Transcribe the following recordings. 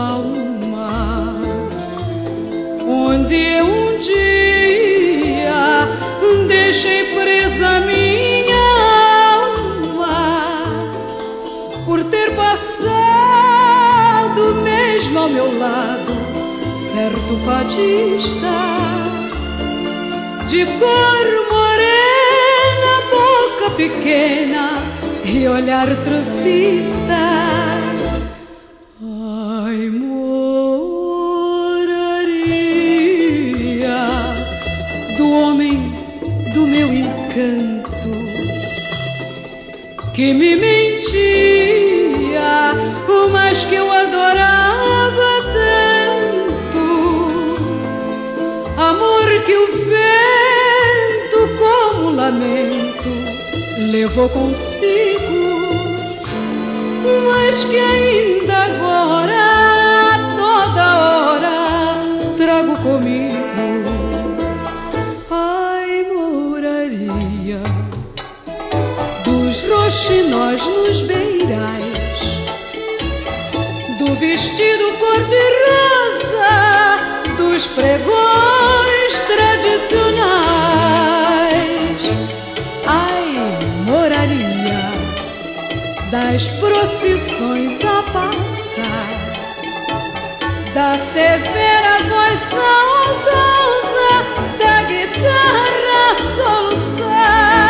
alma, onde um dia deixei presa minha alma, por ter passado mesmo ao meu lado certo fadista, de cor morena, boca pequena e olhar trocista. Ai, moraria do homem do meu encanto, que me mentia, mas que eu adorava tanto. Amor que o vento, como lamento, levou consigo, mas que ainda agora, a toda hora, trago comigo. Ai, moraria dos roxinóis nos beirais, do vestido cor-de-rosa, dos pregões tradicionais. Ai, moraria das procissões a passar, da severa voz saudosa da guitarra a soluçar.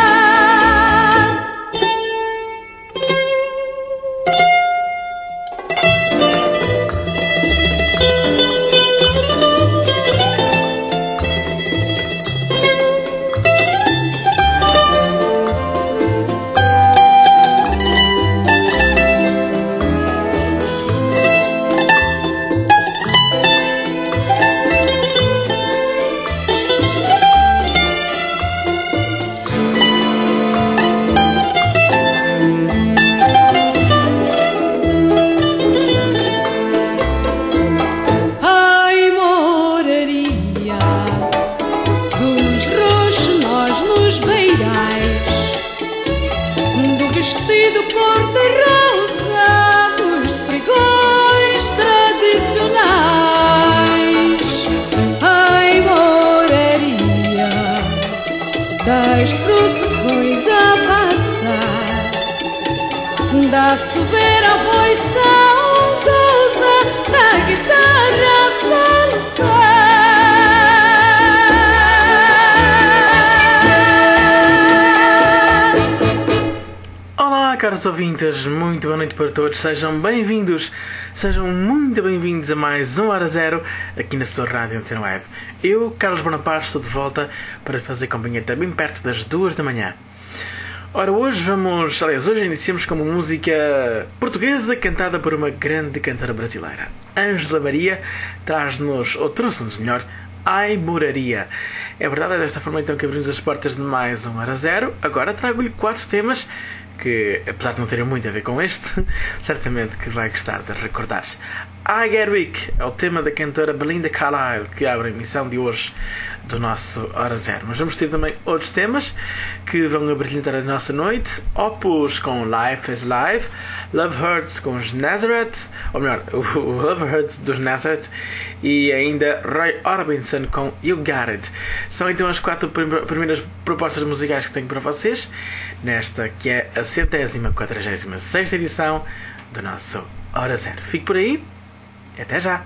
Das procissões a passar, da silveira voz saudosa da guitarra a soluçar. Olá, caros ouvintes, muito boa noite para todos, sejam bem-vindos, sejam muito bem-vindos a mais um Hora Zero aqui na sua rádio Antena Web. Eu, Carlos Bonaparte, estou de volta para fazer companhia até bem perto das 2 da manhã. Ora, hoje iniciamos com uma música portuguesa cantada por uma grande cantora brasileira. Ângela Maria traz-nos, ou trouxe-nos melhor, Ai, Moraria. É verdade, é desta forma então que abrimos as portas de mais um Hora Zero. Agora trago-lhe 4 temas que, apesar de não terem muito a ver com este, certamente que vai gostar de recordar. I Get Weak é o tema da cantora Belinda Carlisle, que abre a emissão de hoje do nosso Hora Zero. Mas vamos ter também outros temas que vão abrilhantar a nossa noite. Opus com Life is Life, Love Hurts com os Nazareth, ou melhor, o Love Hurts dos Nazareth, e ainda Roy Orbison com You Got It. São então as 4 primeiras propostas musicais que tenho para vocês nesta que é a 146ª edição do nosso Hora Zero. Fique por aí e até já!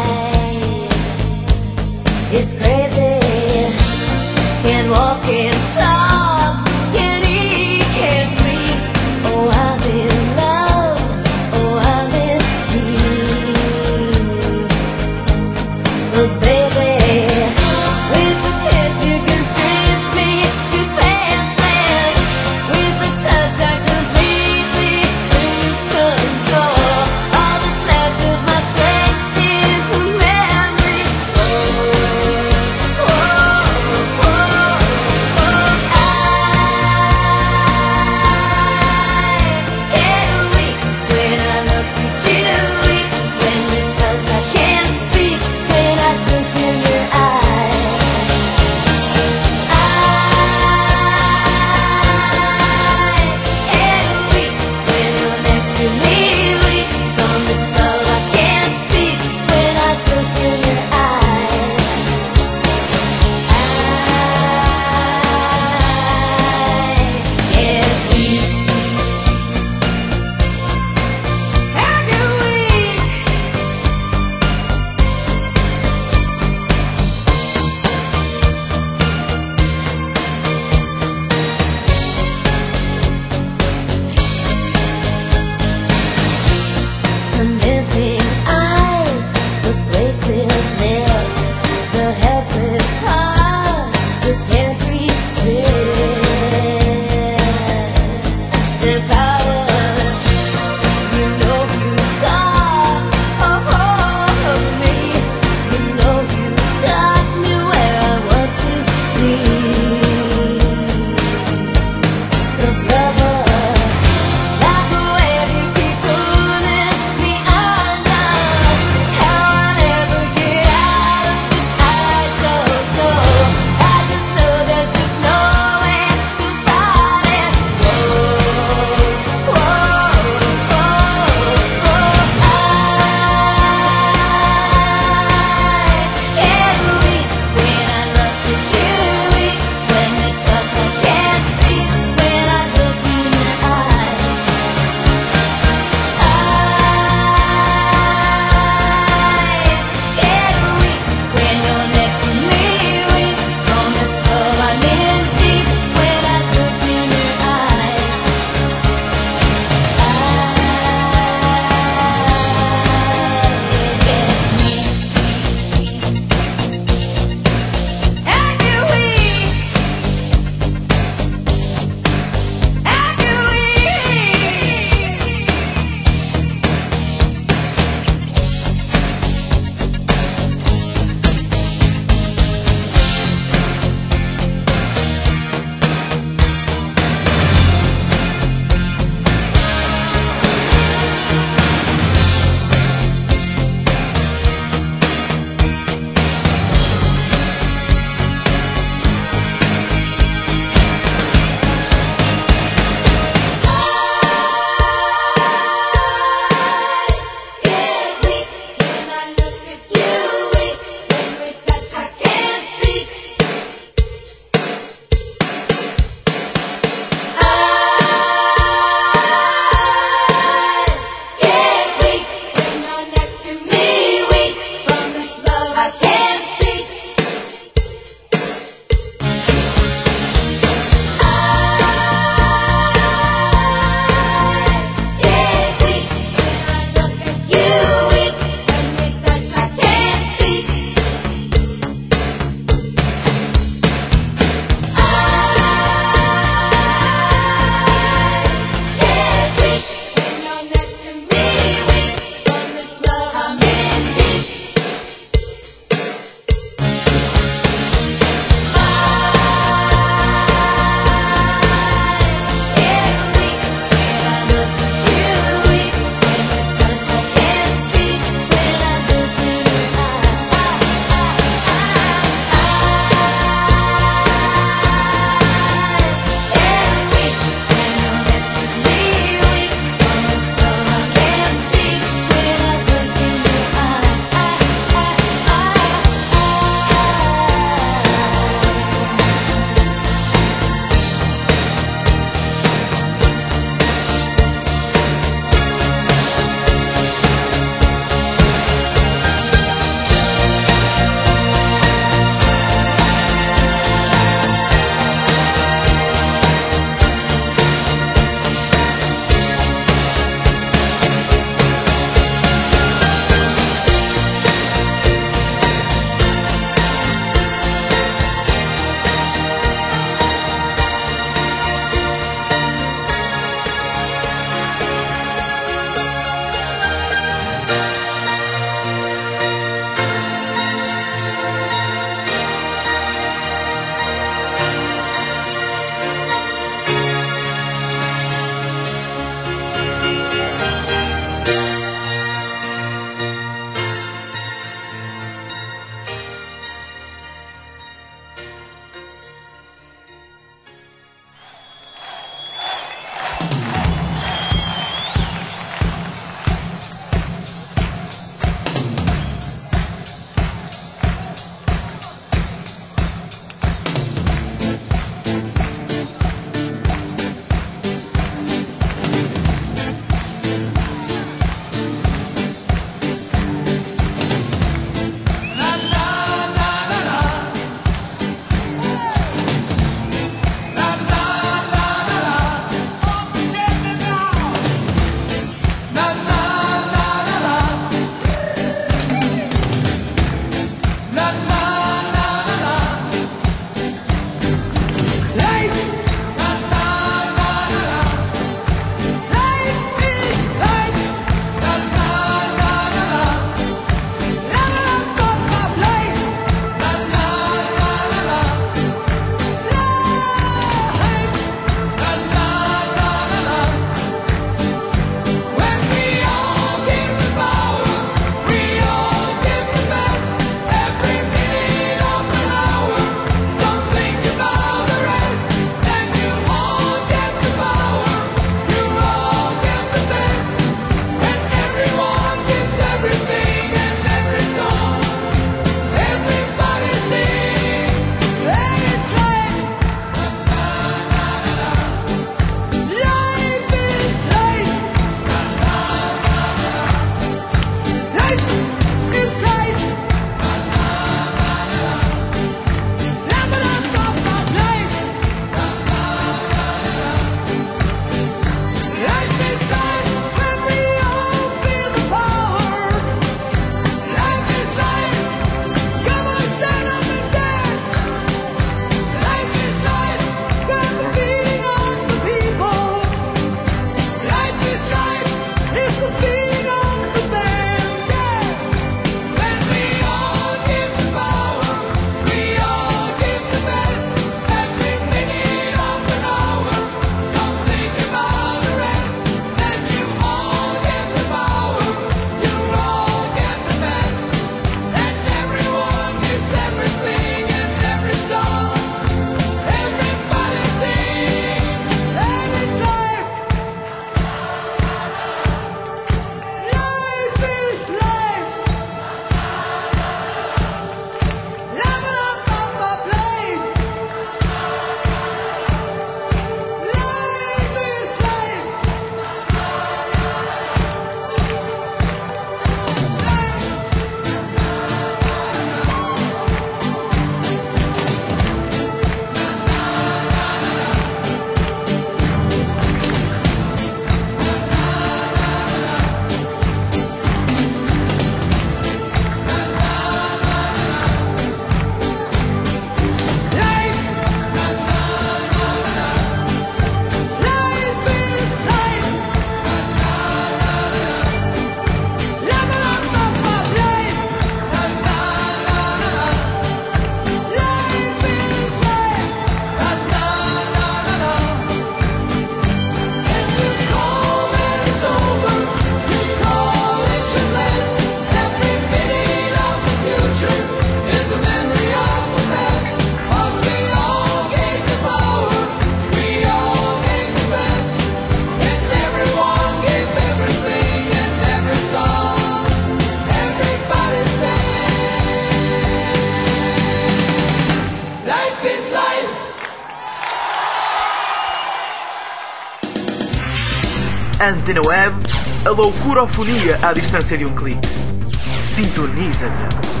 Antena Web, a loucurofonia à distância de um clique. Sintoniza-te.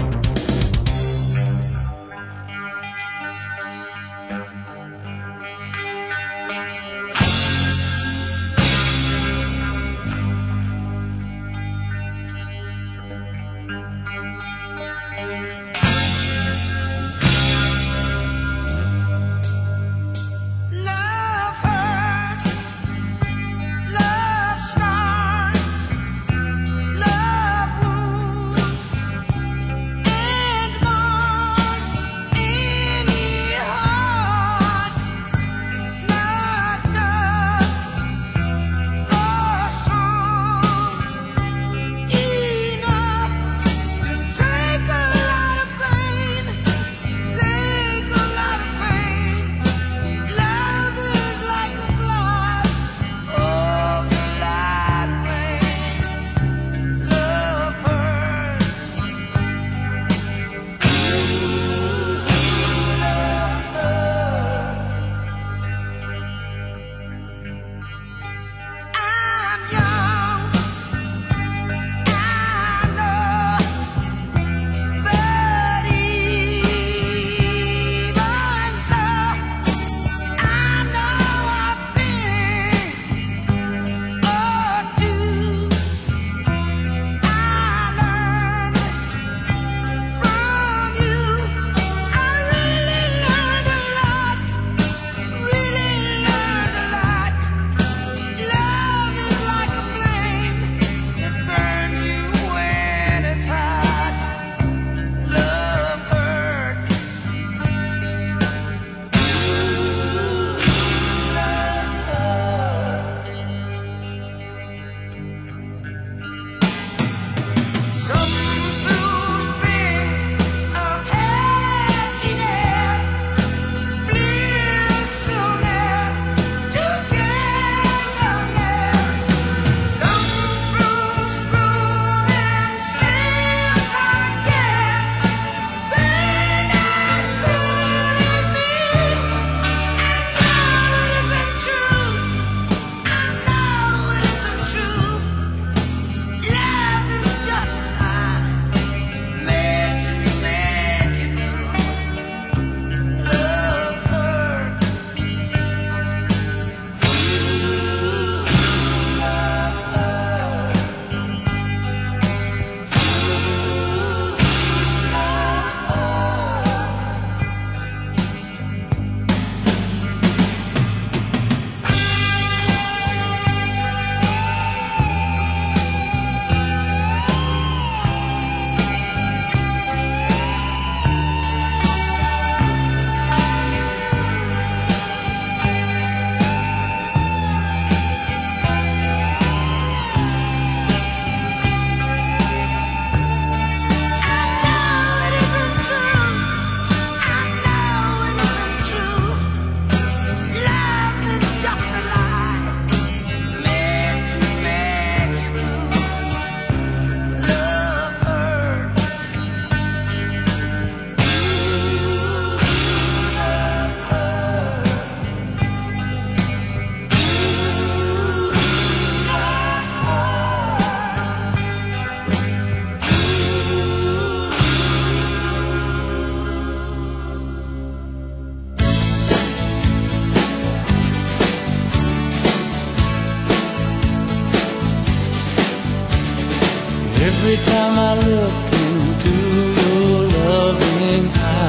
Every time I look into your loving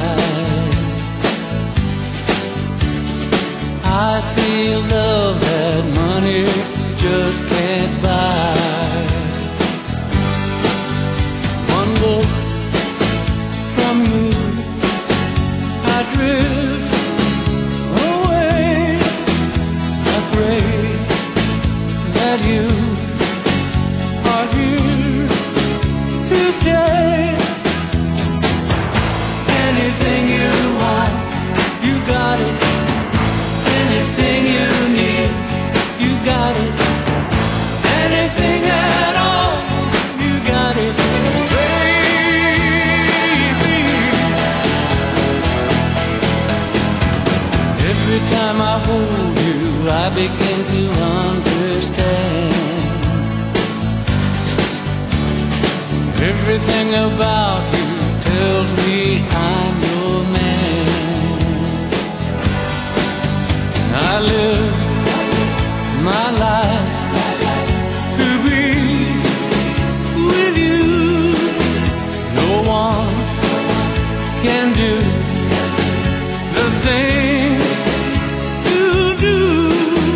eyes, I see love that money just can't buy. One look from you, I drift away. I pray that you are here to stay. Anything you want, you got it. Anything you need, you got it. Anything at all, you got it, baby. Every time I hold you, I begin to understand. Something about you tells me I'm your man. I live my life to be with you. No one can do the thing you do.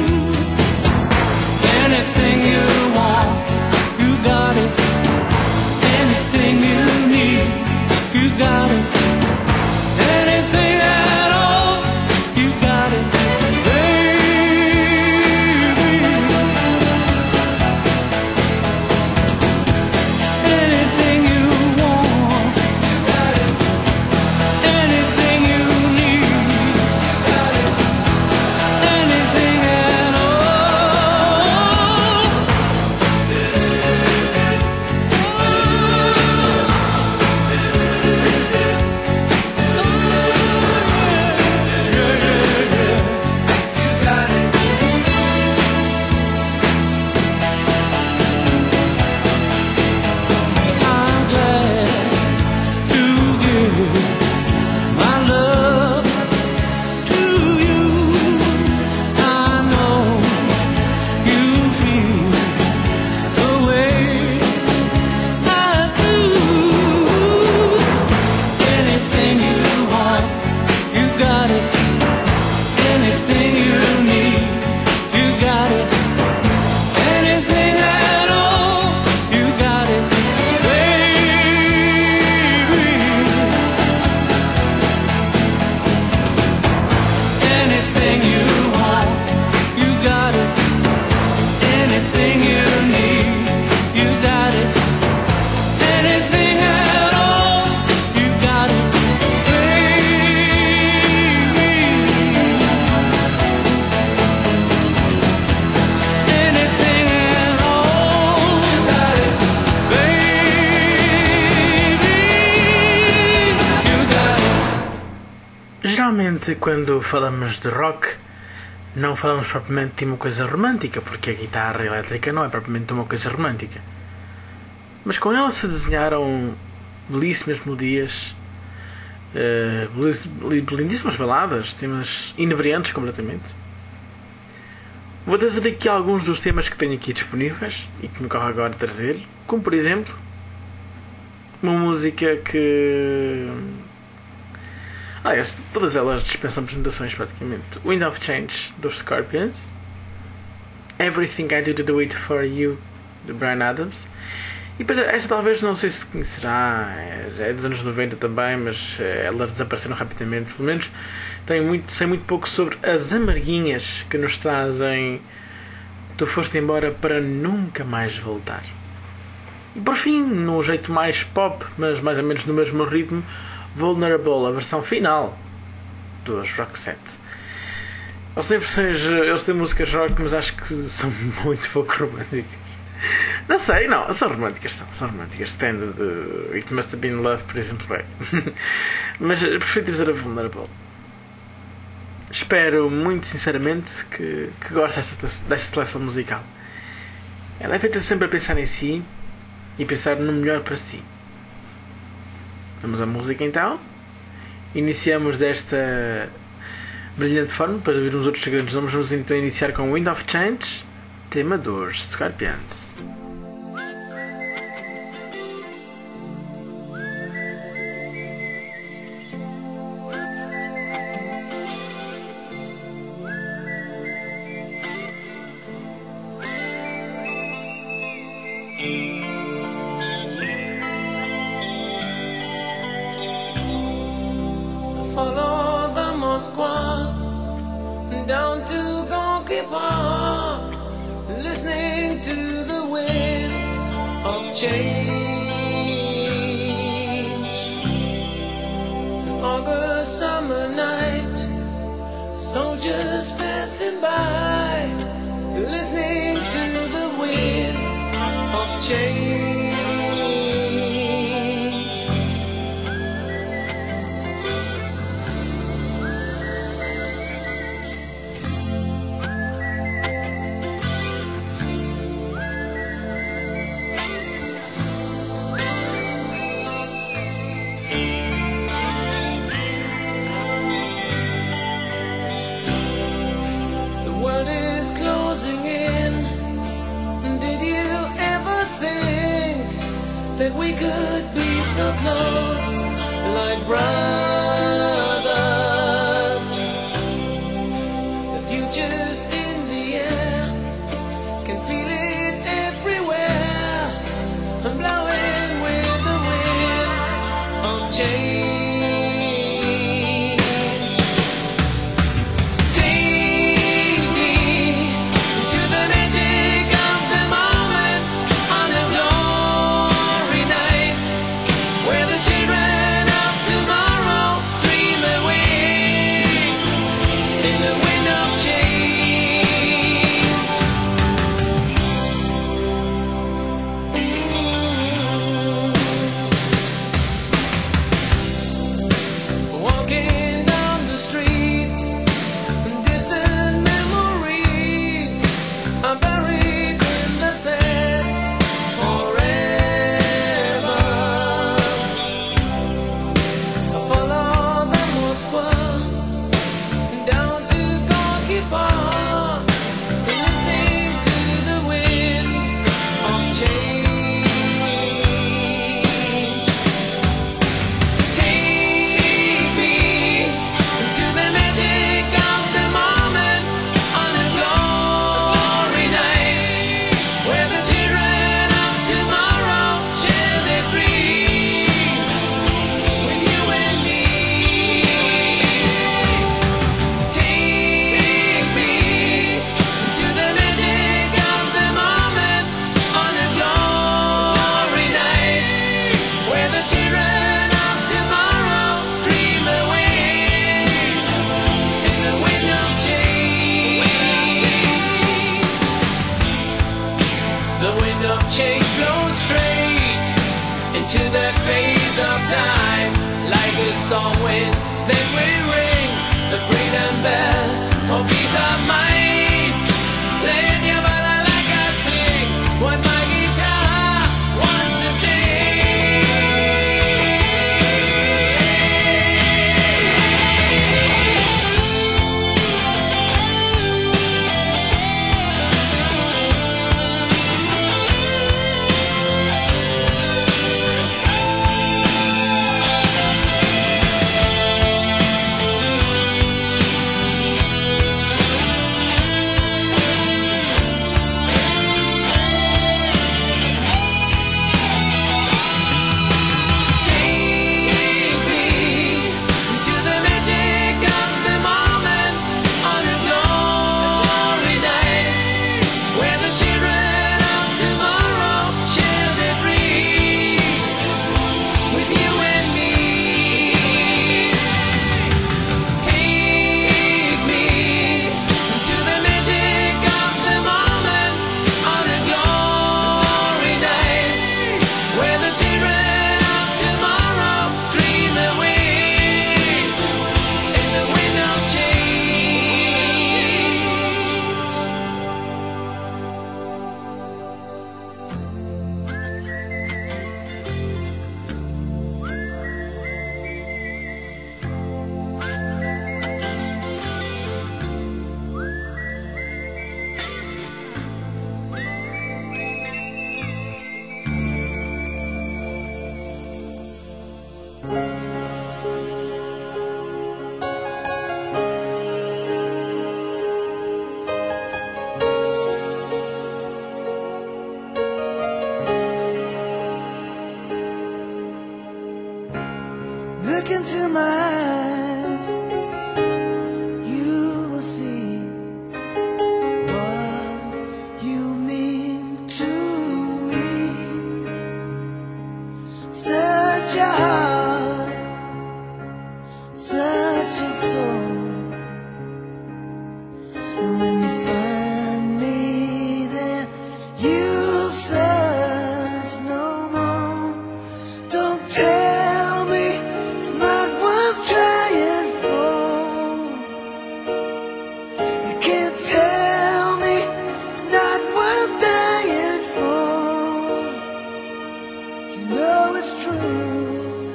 Anything you want, you got it. Anything you need, you got it. Anything at all, you got it, baby. Anything you want, you got it. Anything you need, you got it. Anything at all. I'm glad to give my love to you. I know you feel the way I do. Anything you want, you got it. Anything you need, you got it. Anything at all, you got it, baby. Anything you want, you got it. Anything you need, you got it. Anything at all, you got it, baby. Anything at all, you got it, baby. You got it. Geralmente, quando falamos de rock, não falamos propriamente de uma coisa romântica, porque a guitarra elétrica não é propriamente uma coisa romântica. Mas com ela se desenharam belíssimas melodias, lindíssimas baladas, temas inebriantes completamente. Vou trazer aqui alguns dos temas que tenho aqui disponíveis e que me corre agora trazer, como por exemplo uma música que... Aliás, todas elas dispensam apresentações praticamente. Wind of Change, dos Scorpions. Everything I Do It For You, de Bryan Adams. E depois, essa talvez, não sei se conhecerá, é dos anos 90 também, mas elas desapareceram rapidamente. Pelo menos sei muito pouco sobre as amarguinhas que nos trazem Tu Foste Embora Para Nunca Mais Voltar. E por fim, num jeito mais pop, mas mais ou menos no mesmo ritmo, Vulnerable, a versão final dos Roxette. Eles têm músicas rock, mas acho que são muito pouco românticas. Não sei, não, são românticas, depende de It Must Have Been Love, por exemplo. Mas prefiro dizer a Vulnerable. Espero muito sinceramente que goste desta seleção musical. Ela é feita sempre a pensar em si e pensar no melhor para si. Vamos à música então. Iniciamos desta brilhante forma. Depois de ouvir uns outros grandes nomes, vamos então iniciar com Wind of Change, tema dos Scorpions. Follow the Moskwa down to Gonky Park, listening to the wind of change. An August summer night, soldiers passing by, listening to the wind of change. that we could be so close, like brothers. The future's in the air, can feel it everywhere. I'm blowing with the wind of change. Change blows straight into that phase of time, like a storm wind. Then we ring the freedom bell for peace of mind. Playing your body like I sing what my guitar wants to sing. Look into my eyes, you will see what you mean to me. Such a heart, such a soul. And when you find me there, you'll search no more. Don't tell me it's not worth trying for. You can't tell me it's not worth dying for. You know it's true.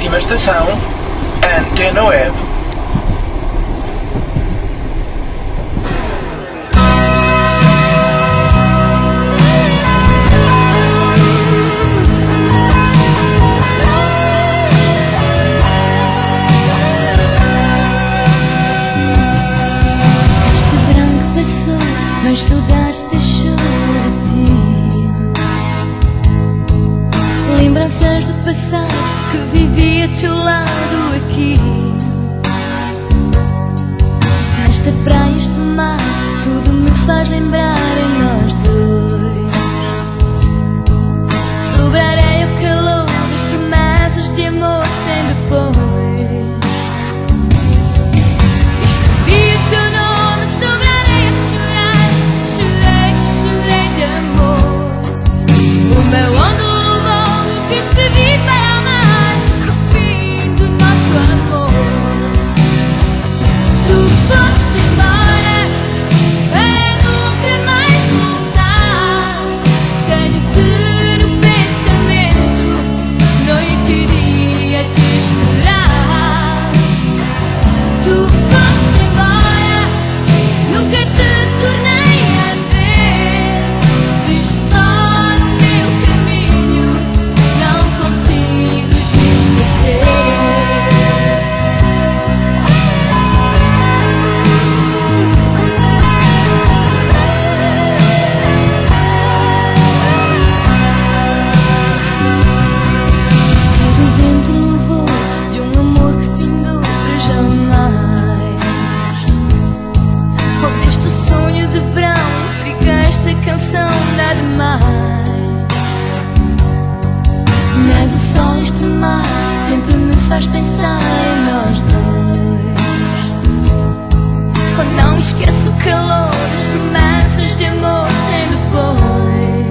Próxima estação, Antena Web. Mas saudades deixou de ti. Lembranças do passado que vivi a teu lado aqui. Esta praia, este mar, tudo me faz lembrar em nós dois. Sobre a areia o calor das promessas de amor sem depois. Escrevi o teu nome sobre a areia a chorar. Chorei de amor. O meu ondo levou o que escrevi para amar. O fim do nosso amor. Tu foste embora para nunca mais voltar. Tenho-te no pensamento, noite e dia te esperar. Tu foste embora, nunca te tornei a ver. Visto só no meu caminho, não consigo te esquecer. O vento levou de um amor que findou para jamais. Onde este sonho de verão fica esta canção nada mais. Mas o sol, este mar, sempre me faz pensar em nós dois. Quando não esqueço o calor das promessas de amor sem depois.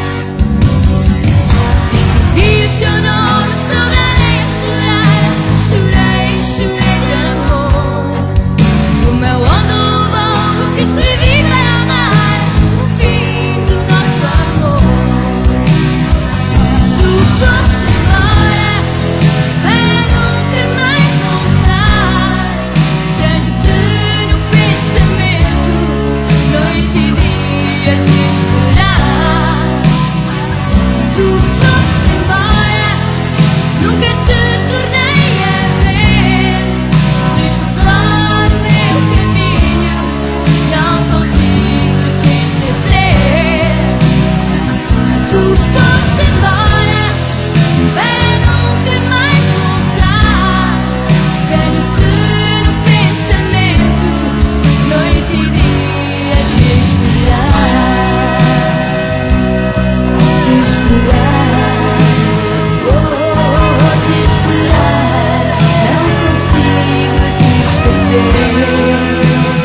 Escrevi o teu nome sobre a areia a chorar. Chorei de amor. O meu ondo levou o que escrevi para amar. O fim do nosso amor. Tu foste embora para nunca mais voltar. Tenho-te no pensamento, noite e dia te esperar. Tu foste embora, nunca te tornei a ver. Visto só no meu caminho, não consigo te esquecer. Tu foste embora para nunca mais voltar. Tenho-te no pensamento, noite e dia te esperar. Te esperar, oh, te esperar. Não consigo te esquecer.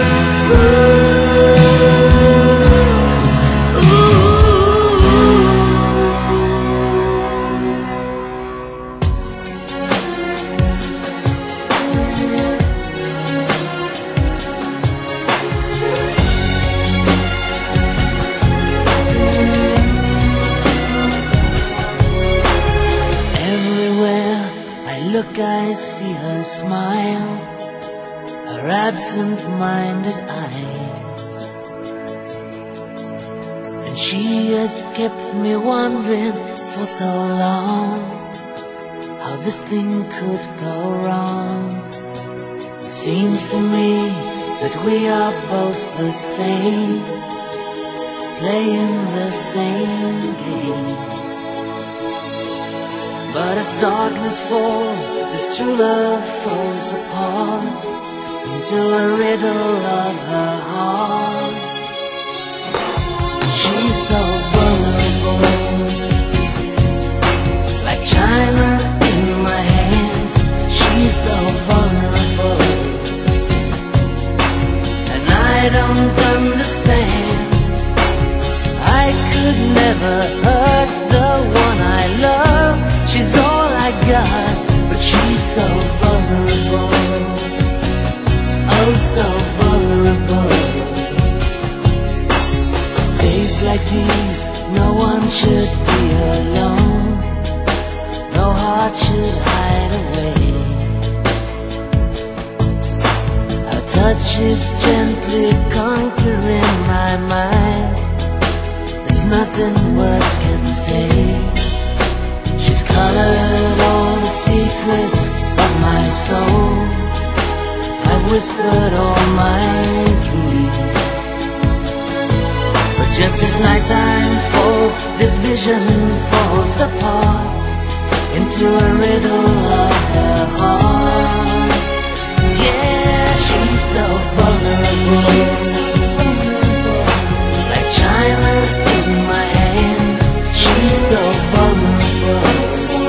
Everywhere I look, I see her smile, her absent-minded eyes, and she has kept me wondering for so long how this thing could go wrong. It seems to me that we are both the same, playing the same game. But as darkness falls, this true love falls apart into a riddle of her heart. She's so vulnerable, like china in my hands. She's so vulnerable, and I don't understand. I could never hurt the one I love. She's all I got, but she's so vulnerable, oh so vulnerable. Days like these, no one should be alone. No heart should hide away. Her touch is gently conquering my mind. There's nothing words can say. She's colored all the secrets of my soul. I've whispered all my dreams. But just as nighttime falls, this vision falls apart into a riddle of her heart. Yeah, she's so vulnerable, like china in my hands. She's so vulnerable,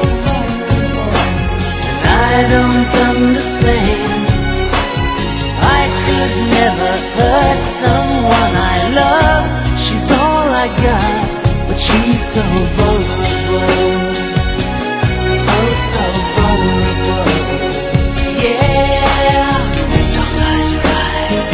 and I don't understand. I could never hurt someone I love. She's all I got, but she's so vulnerable. Oh, so vulnerable. Yeah. Don't hide your eyes.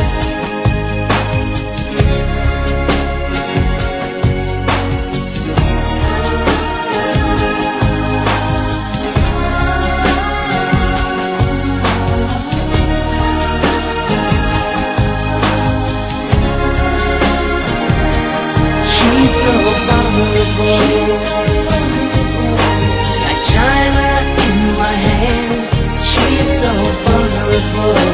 She's so vulnerable, like china in my hands. She's so vulnerable,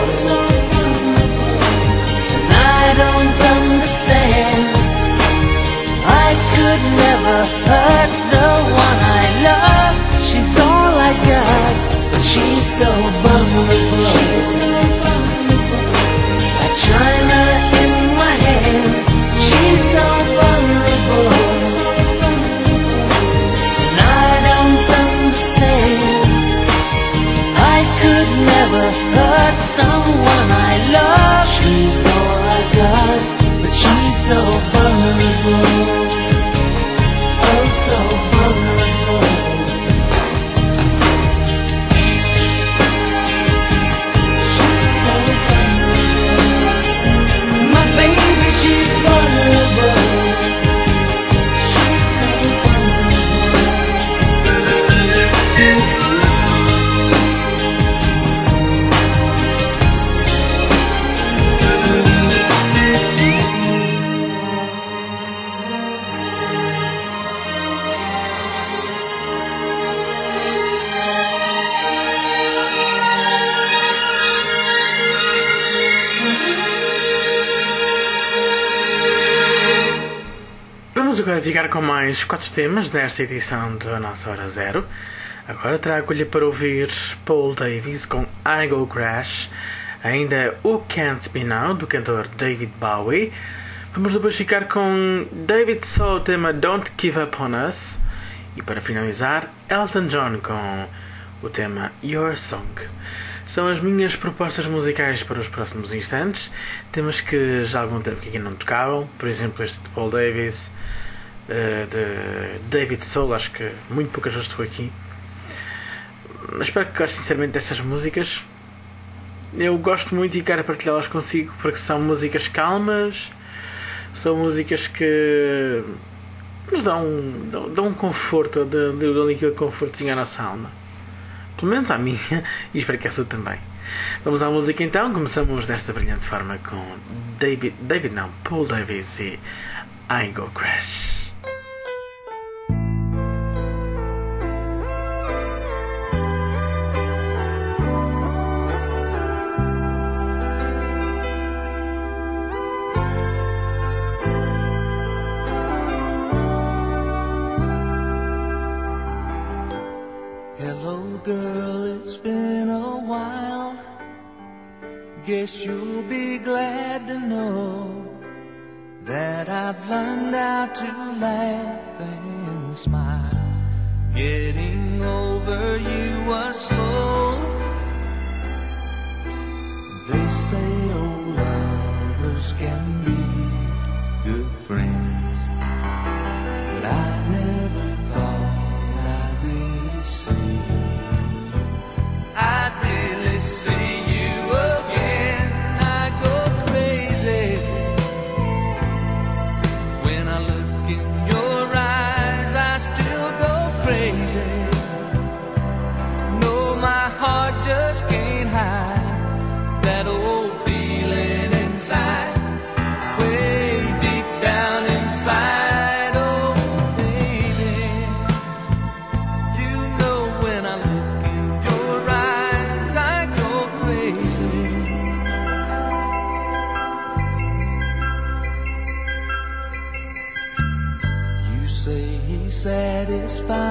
and I don't understand. I could never hurt the one I love. She's all I got, but she's so vulnerable, like china in my hands. She's so vulnerable, and I don't understand. I could never hurt someone I love. She's all I got, but she's so vulnerable. Oh, so vulnerable. She's so vulnerable. My baby, she's vulnerable. She's so Vamos agora ficar com mais 4 temas nesta edição da nossa Hora Zero. Agora trago-lhe para ouvir Paul Davies com I Go Crash, ainda o Can't Be Now, do cantor David Bowie. Vamos depois ficar com David Soul, o tema Don't Give Up On Us. E para finalizar, Elton John com o tema Your Song. São as minhas propostas musicais para os próximos instantes. Temas que já há algum tempo que aqui não tocavam. Por exemplo, este de Paul Davies, de David Soul, acho que muito poucas vezes estou aqui. Mas espero que gostem sinceramente destas músicas. Eu gosto muito e quero partilhá-las consigo porque são músicas calmas, são músicas que nos dão um conforto, dão aquele confortozinho à nossa alma. Pelo menos à minha, e espero que a sua também. Vamos à música então. Começamos desta brilhante forma com Paul Davies e I Go Crash. Hello girl, it's been a while. Guess you'll be glad to know that I've learned how to laugh and smile. Getting over you was slow. They say old lovers can be good friends, but I never thought I'd really see you. I'd really see you again. I go crazy when I look in your eyes. I still go crazy. No, my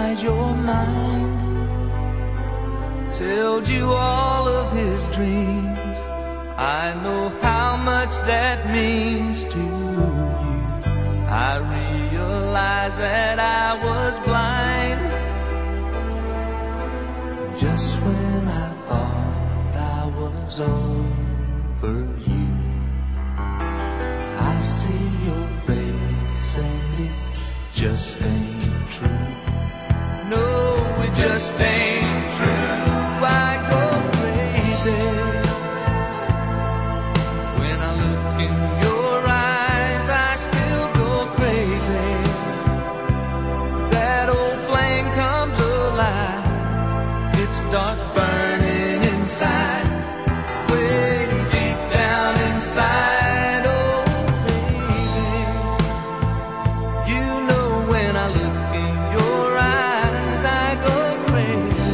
eyes, you're mine. Told you all of his dreams. I know how much that means to you. I realized that I was blind just when I thought I was over you. I see your face and it just ain't true. No, it just ain't true. I go crazy when I look in your eyes. I still go crazy. That old flame comes alive. It starts burning inside, way deep down inside. Oh baby, you know when I look in your eyes, I go crazy.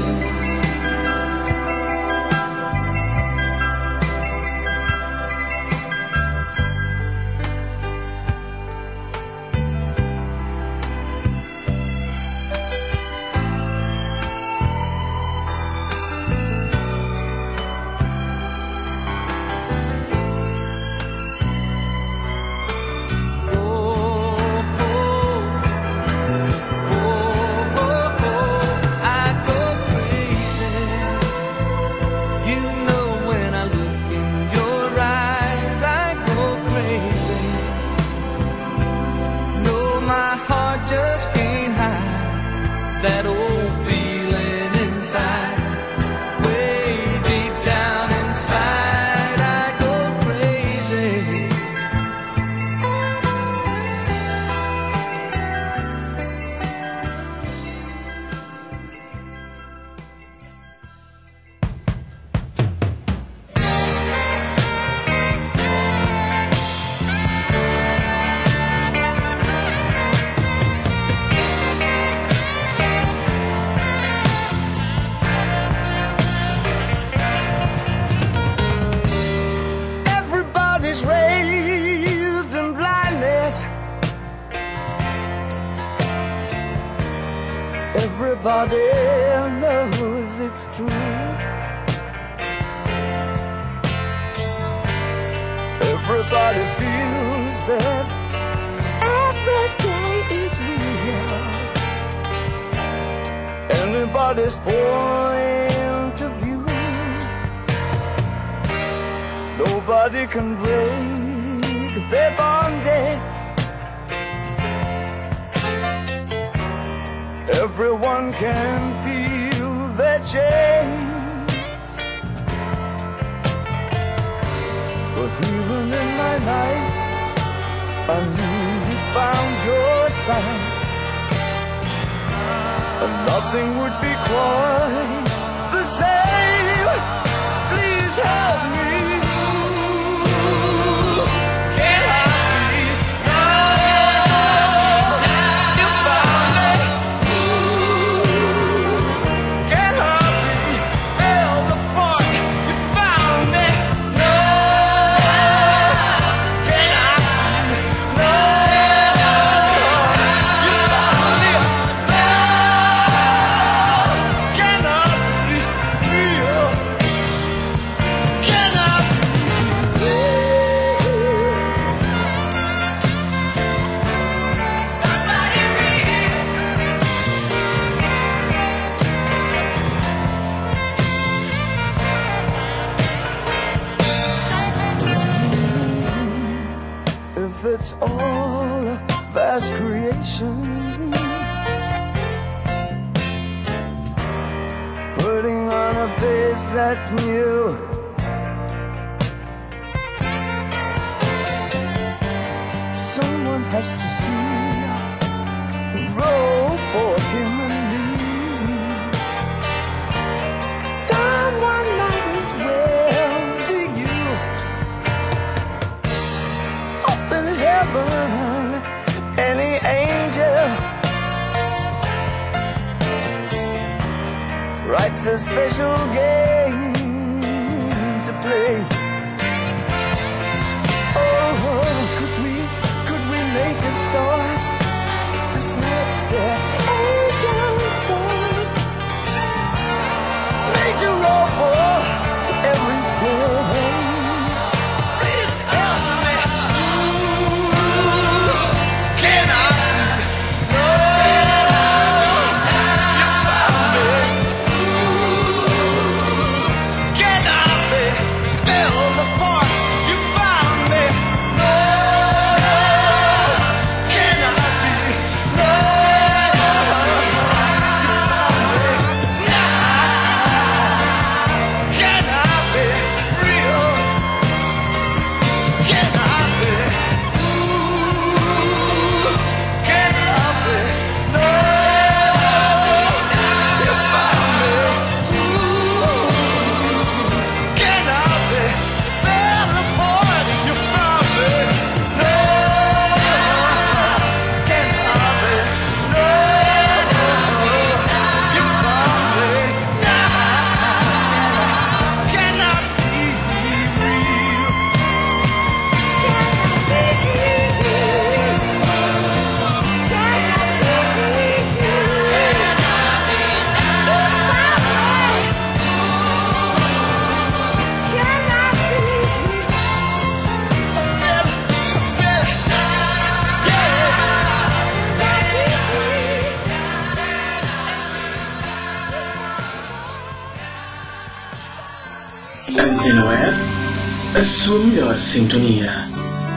Just can't hide that old feeling inside. Way deep down inside, I go crazy. Raised in blindness. Everybody knows it's true. Everybody feels that every day is real. Anybody's point of view. Nobody can break their bondage. Everyone can feel their chains. But even in my night, I knew you found your sign, and nothing would be quite the same. Please help me. It's all a vast creation, putting on a face that's new. Someone has to see the road for him and me. Someone might as well be you. Up in heaven, any angel writes a special game to play. Oh, could we make a start to snatch the angels' Antena Web, a sua melhor sintonia.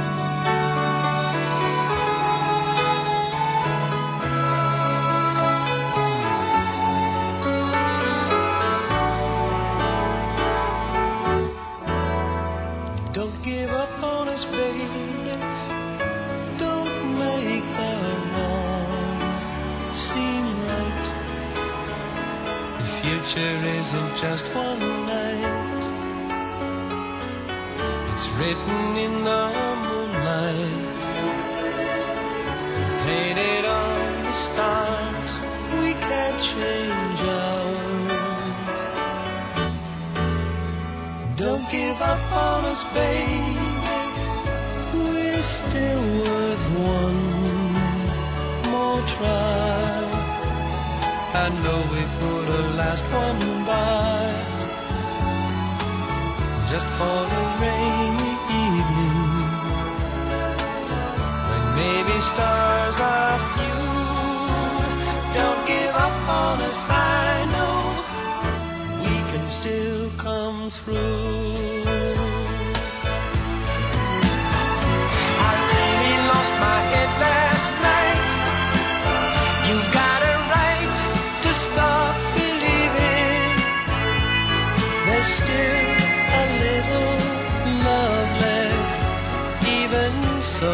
Don't give up on us, baby. Don't make the wrong seem right. The future isn't just one night. It's written in the moonlight, painted on the stars. We can't change ours. Don't give up on us, baby. We're still worth one more try. I know we put a last one by, just for a rainy evening, when maybe stars are few. Don't give up on us, I know we can still come through. I really lost my head last night. You've got a right to stop believing. There's still a little love left, even so.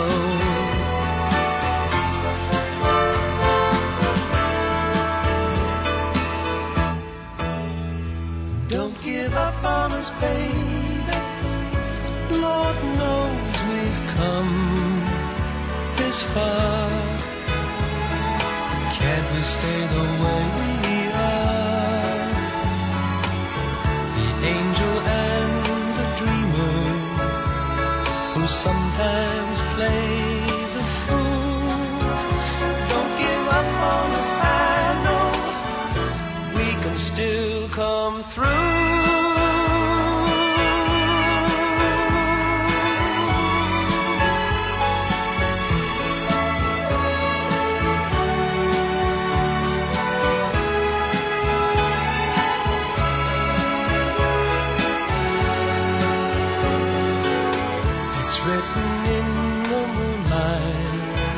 Don't give up on us, baby. Lord knows we've come this far. Can't we stay the way we are? The angel and the dreamer, who sometimes plays a fool. Don't give up on us, I know we can still come through. It's written in the moonlight,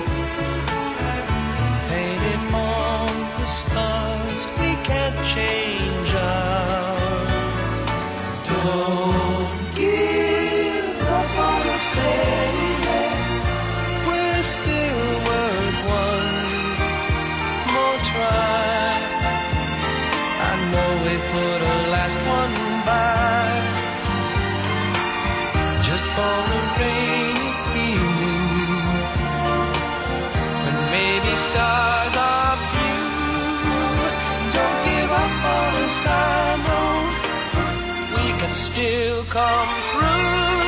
painted on the stars. We can't change ours. Don't give up on us, baby. We're still worth one more try. I know we put a last one by, just for a rainy evening, when maybe stars are few. Don't give up on us, I know we can still come through.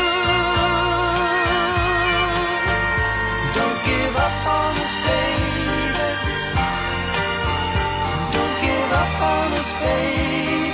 Don't give up on us, baby. Don't give up on us, baby.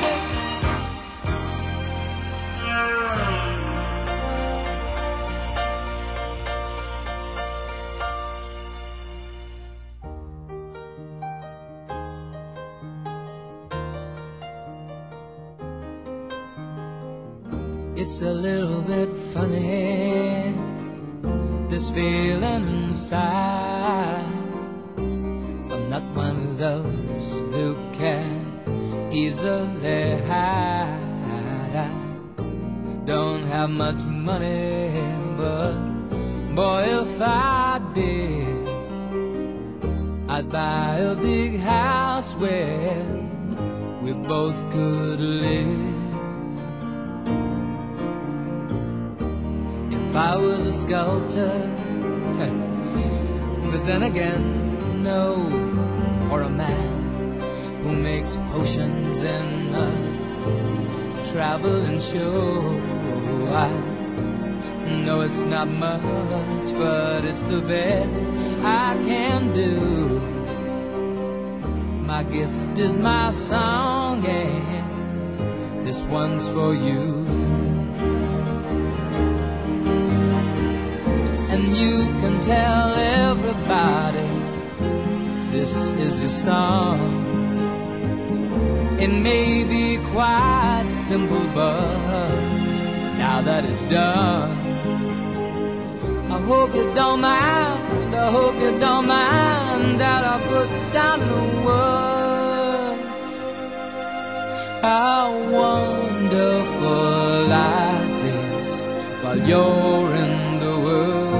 It's a little bit funny, this feeling inside. I'm not one of those who can easily hide. I don't have much money, but boy, if I did, I'd buy a big house where we both could live. If I was a sculptor, but then again, no, or a man who makes potions in a traveling show. I know it's not much, but it's the best I can do. My gift is my song, and this one's for you. And you can tell everybody this is your song. It may be quite simple, but now that it's done, I hope you don't mind, I hope you don't mind that I put down in the words how wonderful life is while you're in the world.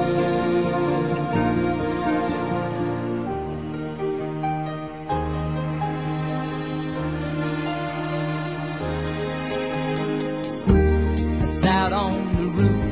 I sat on the roof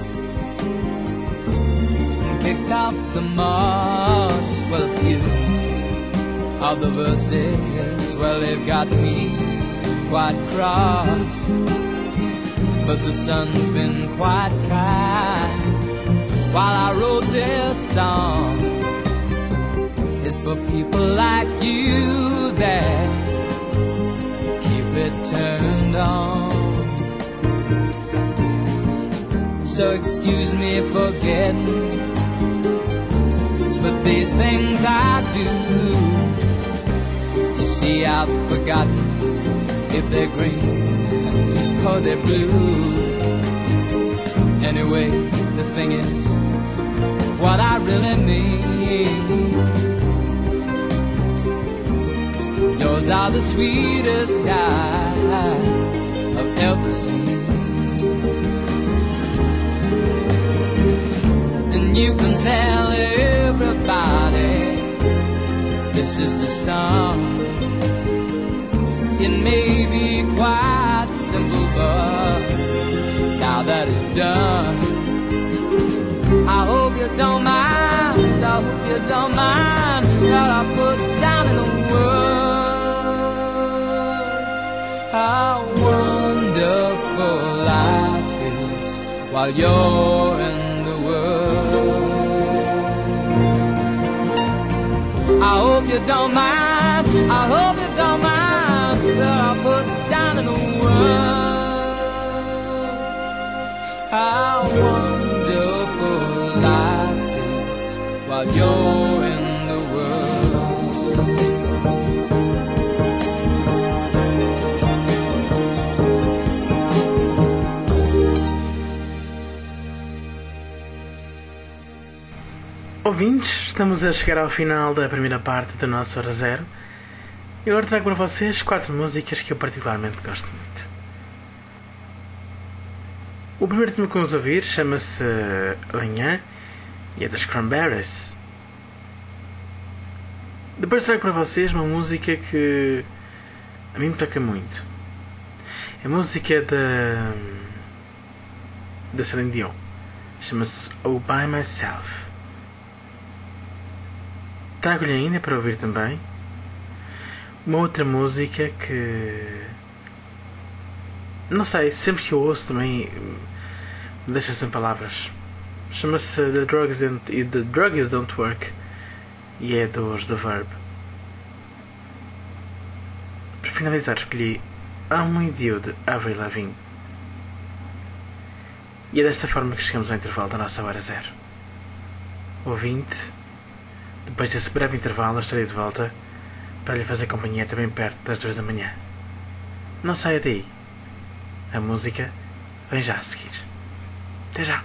and kicked out the moss. Well, a few of the verses, well, they've got me quite cross, but the sun's been quite kind while I wrote this song. It's for people like you that keep it turned on. So excuse me for getting, but these things I do, you see, I've forgotten if they're green or they're blue. Anyway, the thing is, what I really mean, yours are the sweetest eyes I've ever seen. And you can tell everybody this is the song. It may be quite simple, but now that it's done, I hope you don't mind, I hope you don't mind that I put down in the words how wonderful life is while you're in the world. I hope you don't mind, I hope you don't mind that I put down in the words how wonderful life is while you're in the world. Ouvintes, estamos a chegar ao final da primeira parte da nossa Hora Zero. E agora trago para vocês 4 músicas que eu particularmente gosto muito. O primeiro tema que vamos ouvir chama-se Amanhã e é dos Cranberries. Depois trago para vocês uma música que a mim me toca muito. É a música da Celine Dion. Chama-se All By Myself. Trago-lhe ainda para ouvir também uma outra música que, não sei, sempre que eu ouço também me deixa sem palavras. Chama-se The Drugs Don't Work e é dos The Verb. Para finalizar, escolhi I'm With You de Avril Lavigne. E é desta forma que chegamos ao intervalo da nossa Hora Zero. Ouvinte, depois desse breve intervalo, estarei de volta para lhe fazer companhia também perto das 2 da manhã. Não saia daí. A música vem já a seguir. Até já.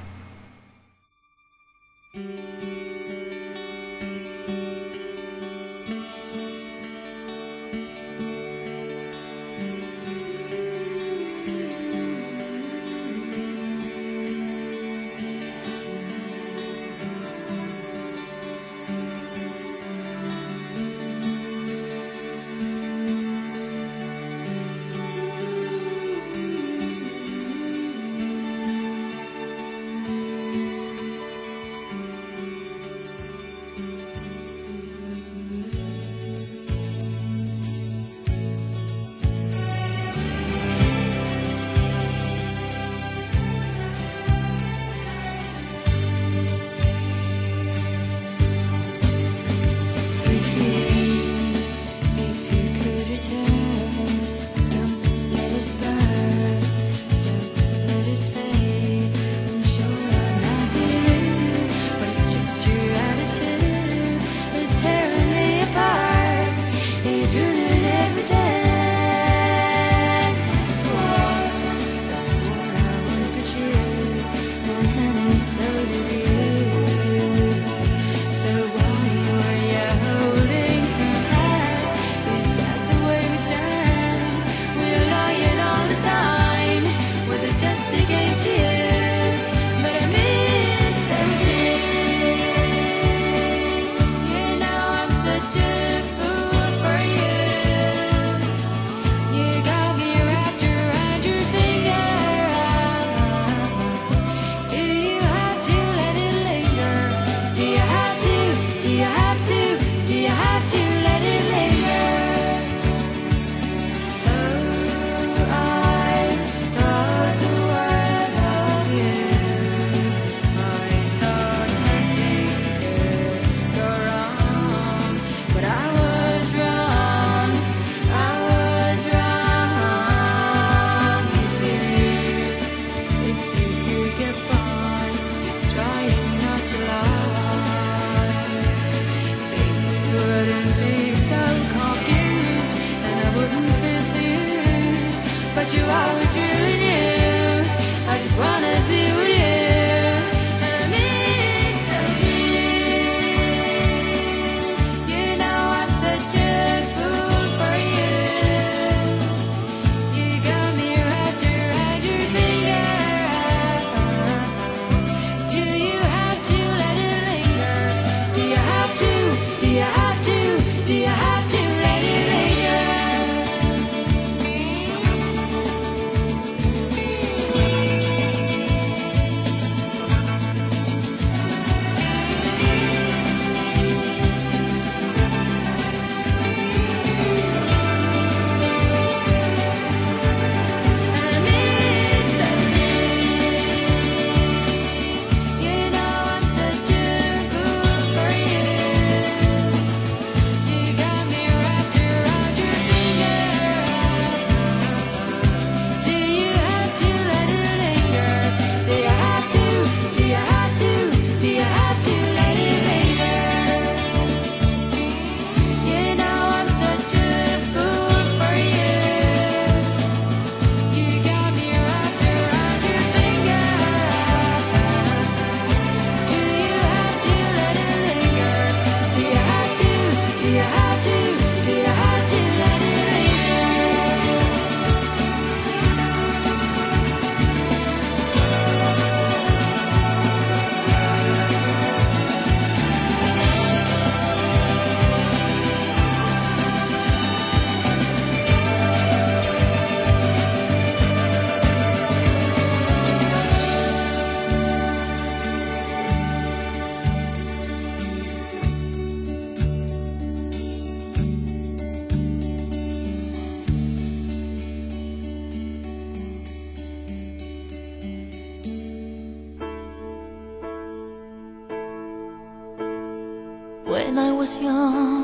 When I was young,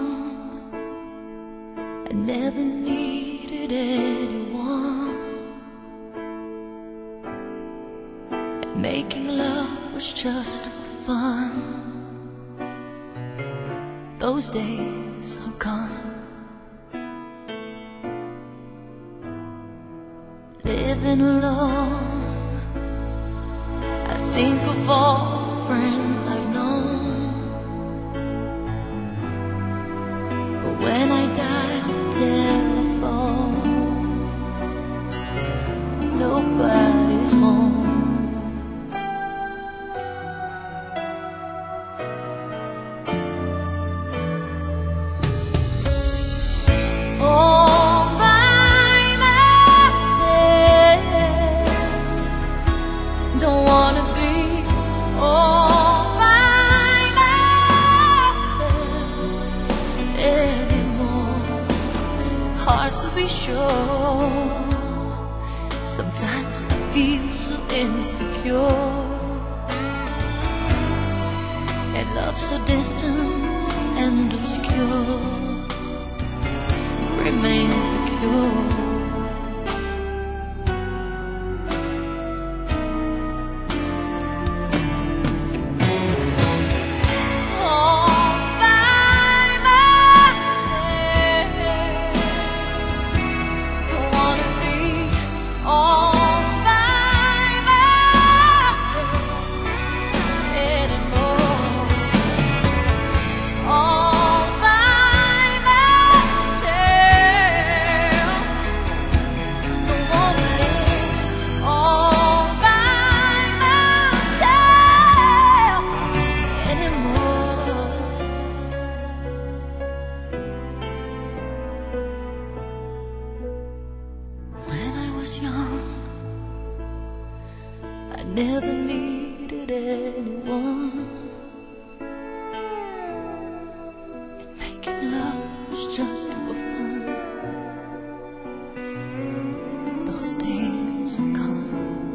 I never needed anyone, and making love was just fun. Those days are gone. Living alone, I think of all the friends I've known. But when I dial the telephone, nobody's home. All by myself, don't wanna be all by myself anymore. Hard to be sure. Sometimes I feel so insecure, and love so distant and obscure remains the cure. Young, I never needed anyone, and making love was just for fun. Those days are gone.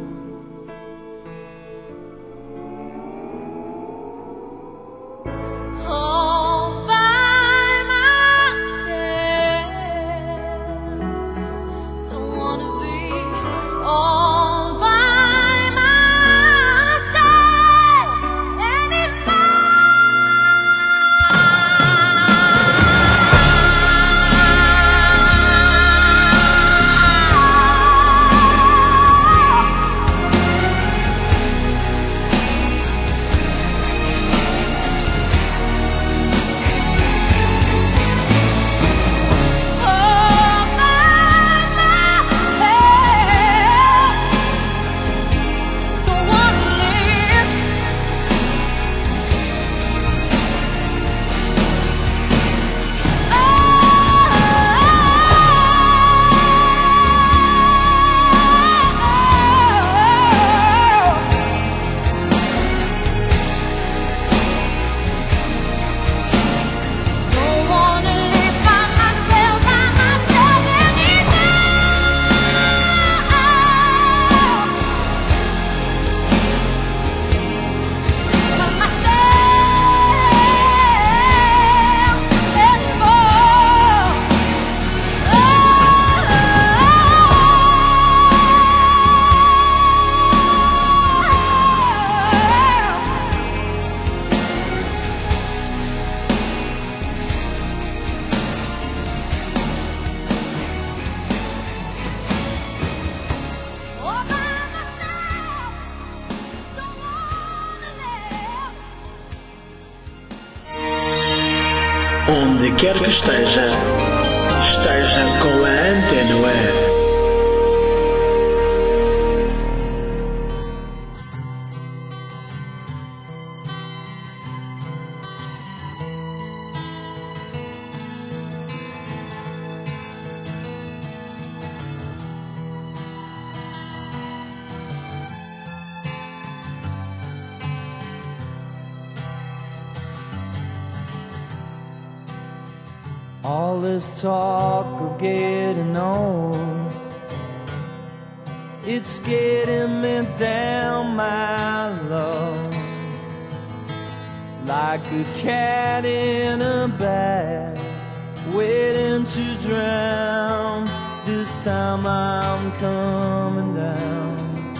All by myself, don't wanna be all by myself anymore. Onde quer que esteja, esteja com a Antena Web. All this talk of getting old, it's getting me down, my love, like a cat in a bag, waiting to drown. This time I'm coming down,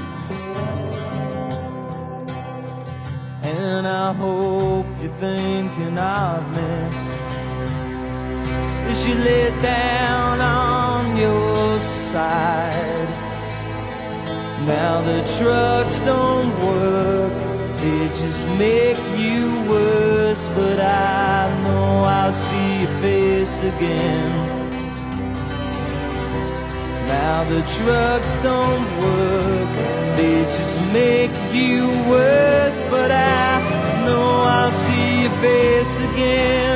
and I hope you're thinking of me as you lay down on your side. Now the trucks don't work, they just make you worse, but I know I'll see your face again. Now the trucks don't work, they just make you worse, but I know I'll see your face again.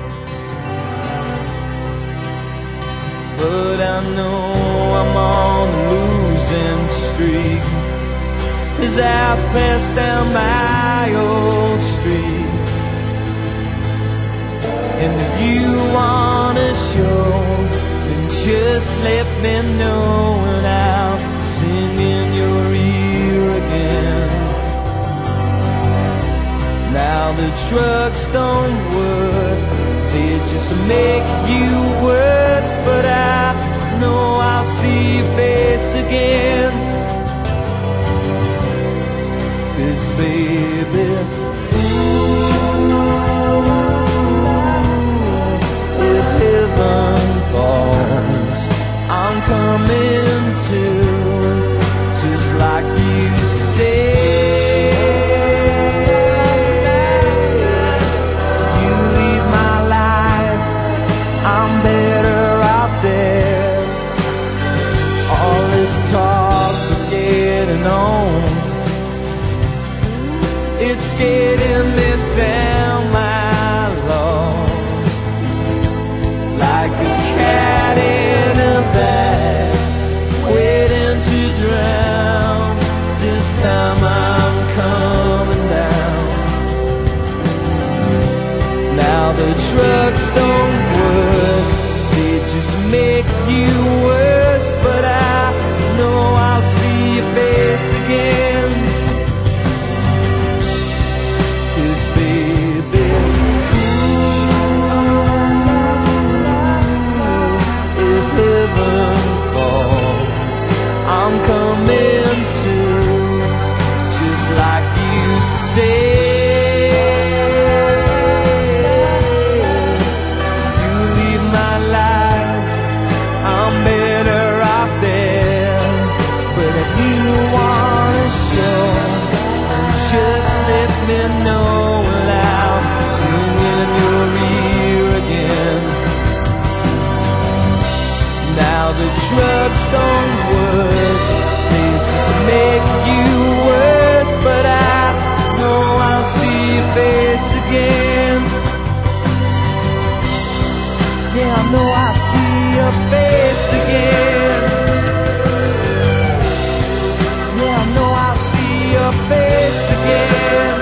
But I know I'm on a losing streak as I pass down my old street. And if you wanna show, then just let me know, and I'll sing in your ear again. Now the trucks don't work, they just make you worse, but I know I'll see your face again. 'Cause baby, if heaven falls, I'm coming to, just like you say. You leave my life, I'm better out there. All this talk of getting on, it's getting me down my lawn, like a cat in a bag, waiting to drown. This time I'm coming down. Now the trucks don't work, they just make you worse, but I know I'll see your face again. 'Cause baby, if heaven falls, I'm coming to, just like you say. You leave my life, I'm better out there. But if you wanna show, just let me know, and I'll sing in your ear again. Now the trucks don't work, they just make you worse, but I know I'll see your face again. Yeah, I know I'll see your face again. Yeah, I know I'll see your face again.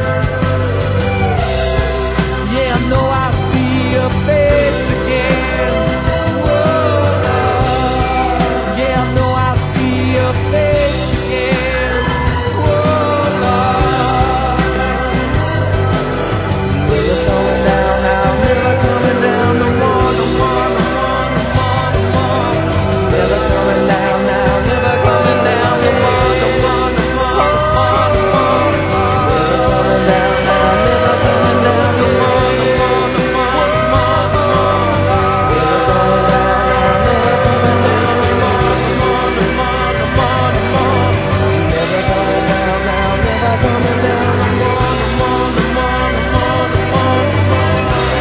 Yeah, I know I'll see your face again. Whoa. Yeah, I know I'll see your face again. Whoa. Never coming down now, never coming down no more, no more, no more, no more, no more. Never coming down now, never coming down no more, no more, no more, no more, no more. Never coming down now, never coming down no more, no more, no more, no more, no more. Never coming down now, never coming down no more, no more, no more, no more, no more. Never coming down now, never coming down no more, no more, no more, no more, no more, no more.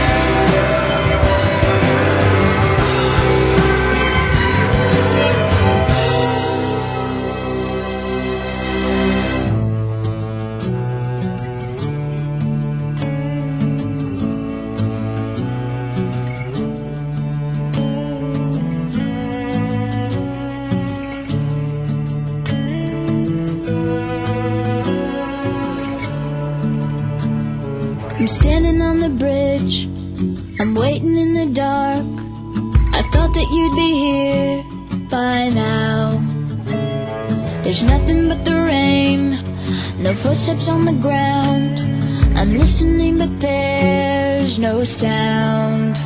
I'm standing on the bridge, I'm waiting in the dark. I thought that you'd be here by now. There's nothing but the rain, no footsteps on the ground. I'm listening, but there's no sound.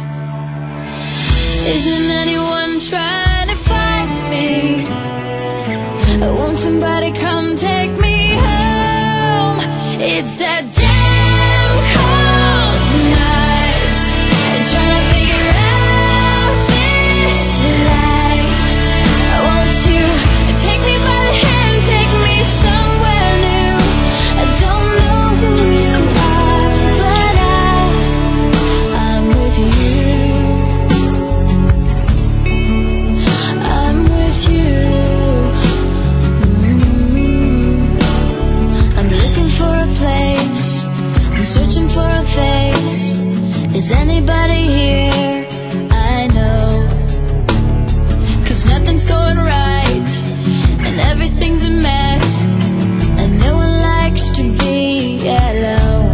Isn't anyone trying to find me? Won't somebody come take me home? It's that damn cold night, trying to figure out this life. Won't you take me by the hand, take me somewhere new? I don't know who you are, but I'm with you. I'm with you. I'm looking for a place, I'm searching for a face. Is anybody here? I know, 'cause nothing's going right and everything's a mess, and no one likes to be alone.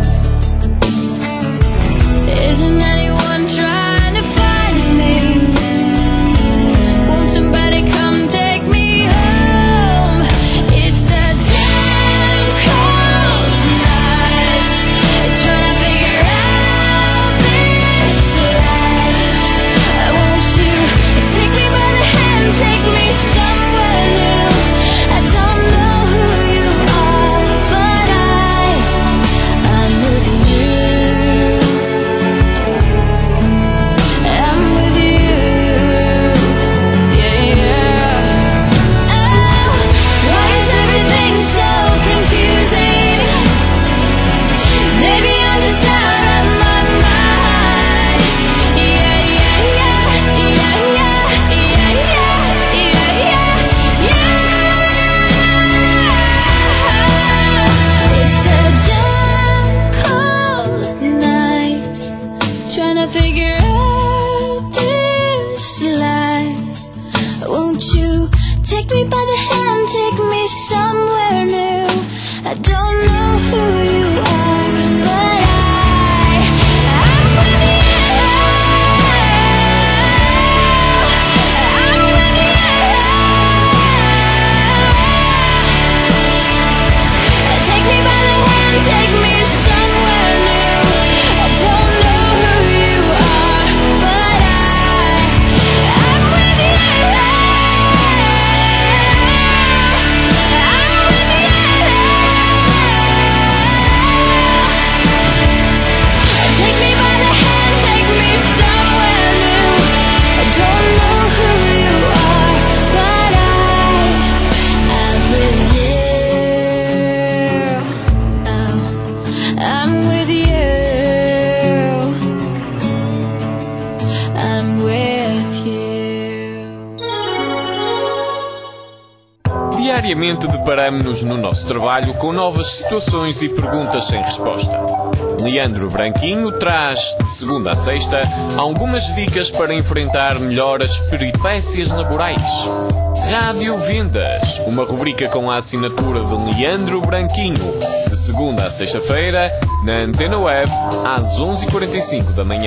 Isn't anyone trying to find me? Won't somebody come take me home? It's a damn cold night, trying to figure out this life. Won't you take me by the hand, take me somewhere new? I don't know who you are, but I'm with you. I'm with you. Yeah, yeah. Oh, why is everything so confusing? Maybe I'm just out of my mind. Yeah, yeah, yeah, yeah, yeah, yeah, yeah, yeah, yeah. It's a damn cold night, trying to figure out this life. Won't you take me by the hand, take me somewhere new? I don't know who you are, but I'm with you. I'm with you. Take me by the hand, take me somewhere new. I don't know who you are, but I'm with you. I'm with you. Take me by the hand, take me somewhere new. I don't know who you are, but I'm with you. I'm with you. I'm with you. Diariamente deparamos-nos no nosso trabalho com novas situações e perguntas sem resposta. Leandro Branquinho traz, de segunda a sexta, algumas dicas para enfrentar melhor as peripécias laborais. Rádio Vendas, uma rubrica com a assinatura de Leandro Branquinho, de segunda a sexta-feira, na Antena Web, às 11h45 da manhã.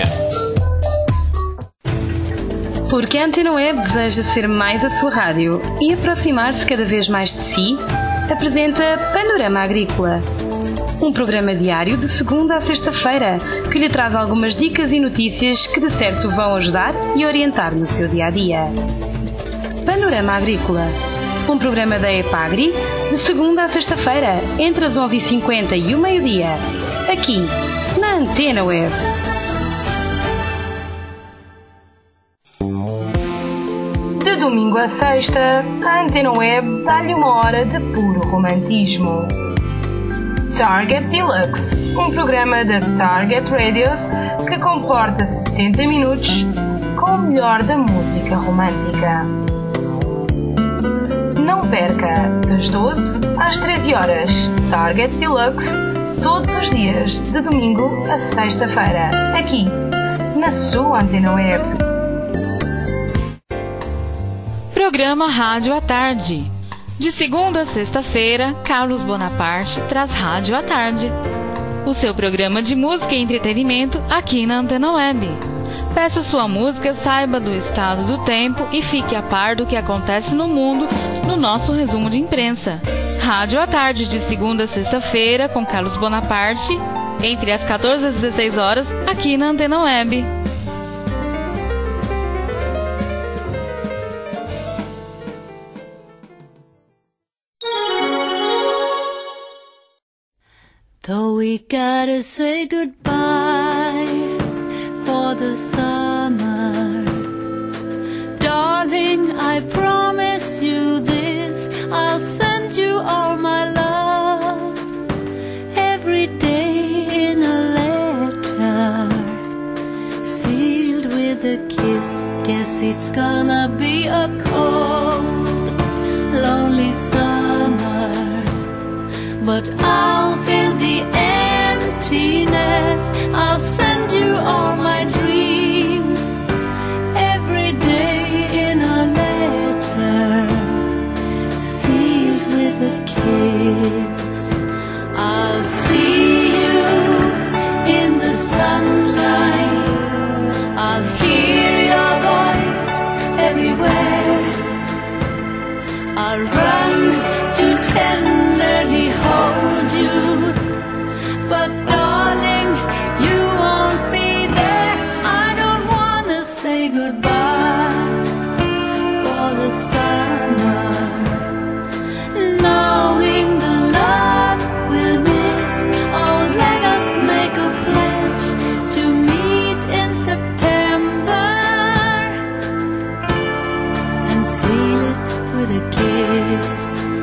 Porque a Antena Web deseja ser mais a sua rádio e aproximar-se cada vez mais de si, apresenta Panorama Agrícola. Um programa diário de segunda a sexta-feira que lhe traz algumas dicas e notícias que de certo vão ajudar e orientar no seu dia-a-dia. Panorama Agrícola. Um programa da EPAGRI de segunda a sexta-feira, entre as 11h50 e o meio-dia. Aqui, na Antena Web. De domingo a sexta, a Antena Web dá-lhe uma hora de puro romantismo. Target Deluxe, um programa da Target Radios que comporta 70 minutos com o melhor da música romântica. Não perca, das 12 às 13 horas, Target Deluxe, todos os dias, de domingo a sexta-feira, aqui, na sua Antena Web. Programa Rádio à Tarde. De segunda a sexta-feira, Carlos Bonaparte traz Rádio à Tarde. O seu programa de música e entretenimento aqui na Antena Web. Peça sua música, saiba do estado do tempo e fique a par do que acontece no mundo no nosso resumo de imprensa. Rádio à Tarde, de segunda a sexta-feira, com Carlos Bonaparte entre as 14 às 16 horas, aqui na Antena Web. Though we gotta say goodbye for the summer, darling, I promise you this, I'll send you all my love every day in a letter, sealed with a kiss. Guess it's gonna be a cold, lonely summer, but I'll fill the emptiness. I'll send you all my dreams every day in a letter, sealed with a kiss. I'll see you in the sunlight, I'll hear your voice everywhere, I'll run to tenderly hold you, but darling, you won't be there. I don't wanna say goodbye for the summer, knowing the love we'll miss. Oh, let us make a pledge to meet in September and seal it with a kiss.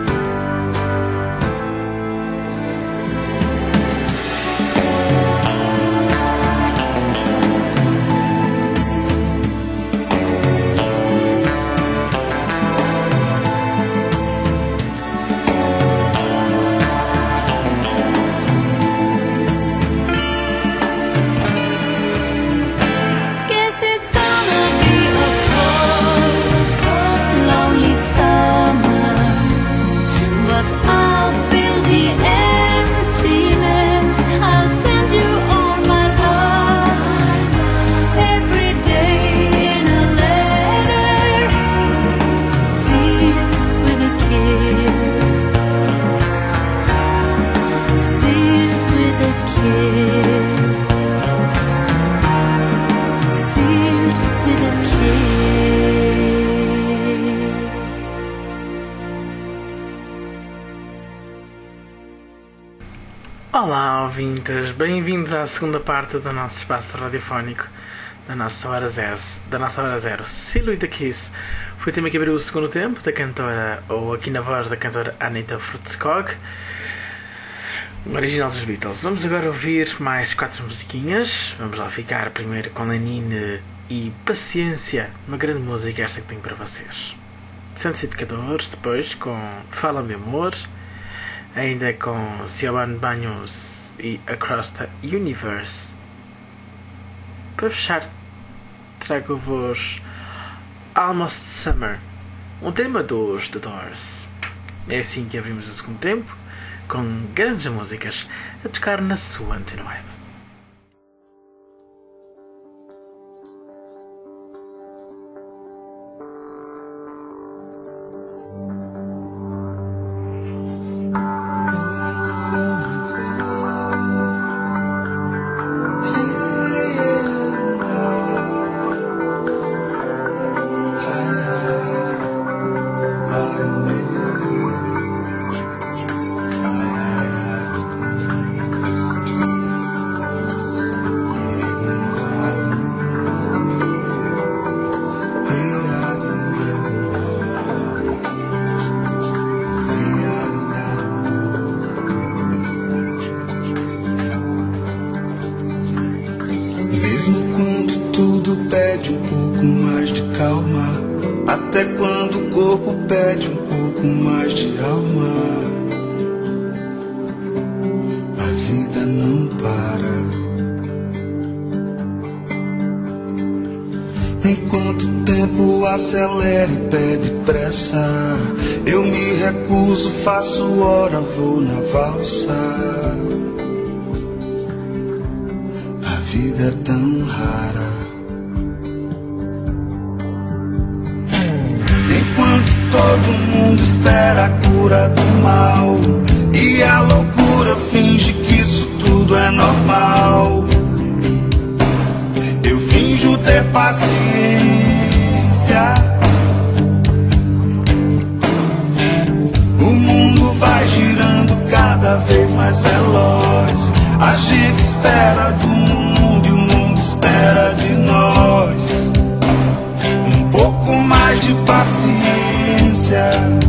Olá, ouvintes, bem-vindos à segunda parte do nosso espaço radiofónico da nossa hora zero. Seal with a Kiss foi o tema que abriu o segundo tempo da cantora, ou aqui na voz da cantora Anita Fruitskog, um original dos Beatles. Vamos agora ouvir mais 4 musiquinhas. Vamos lá ficar primeiro com Lenine e Paciência, uma grande música esta que tenho para vocês. Santos e Pecadores, depois com Fala-me Amor, ainda com Siobhan Banhos e Across the Universe. Para fechar, trago-vos Almost Summer, um tema dos The Doors. É assim que abrimos o segundo tempo, com grandes músicas a tocar na sua Antena Web. Até quando o corpo pede um pouco mais de alma, a vida não para. Enquanto o tempo acelera e pede pressa, eu me recuso, faço hora, vou na valsa. A vida é tão rara. Todo mundo espera a cura do mal, e a loucura finge que isso tudo tudo é normal. Eu finjo ter paciência. O mundo vai girando cada vez mais veloz. A gente espera do mundo e o mundo espera de nós. Um pouco mais de paciência.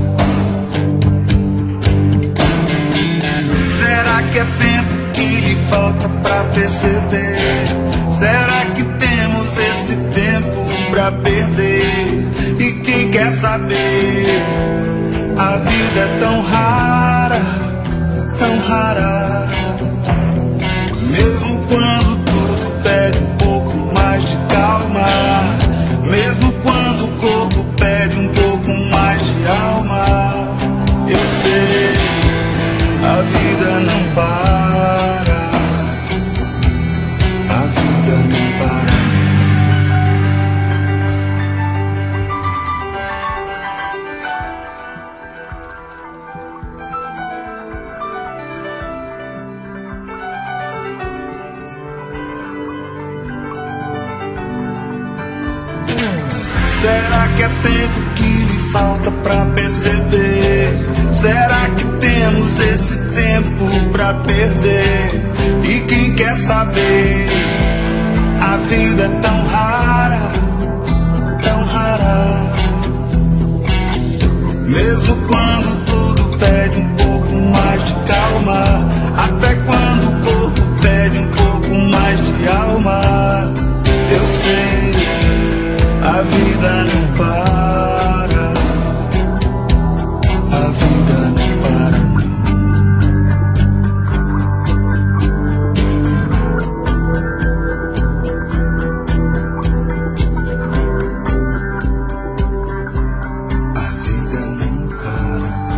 Será que é tempo que lhe falta pra perceber? Será que temos esse tempo pra perder? E quem quer saber? A vida é tão rara, tão rara. Mesmo quando tudo pede um pouco mais de calma, mesmo quando o corpo pede um pouco mais de alma, eu sei, a vida não para, a vida não para. Será que é tempo que lhe falta pra perceber? Será que temos esse tempo pra perder? E quem quer saber? A vida é tão rara, tão rara. Mesmo quando tudo pede um pouco mais de calma, até quando o corpo pede um pouco mais de alma, eu sei, a vida não para, a vida não para não. A vida não para.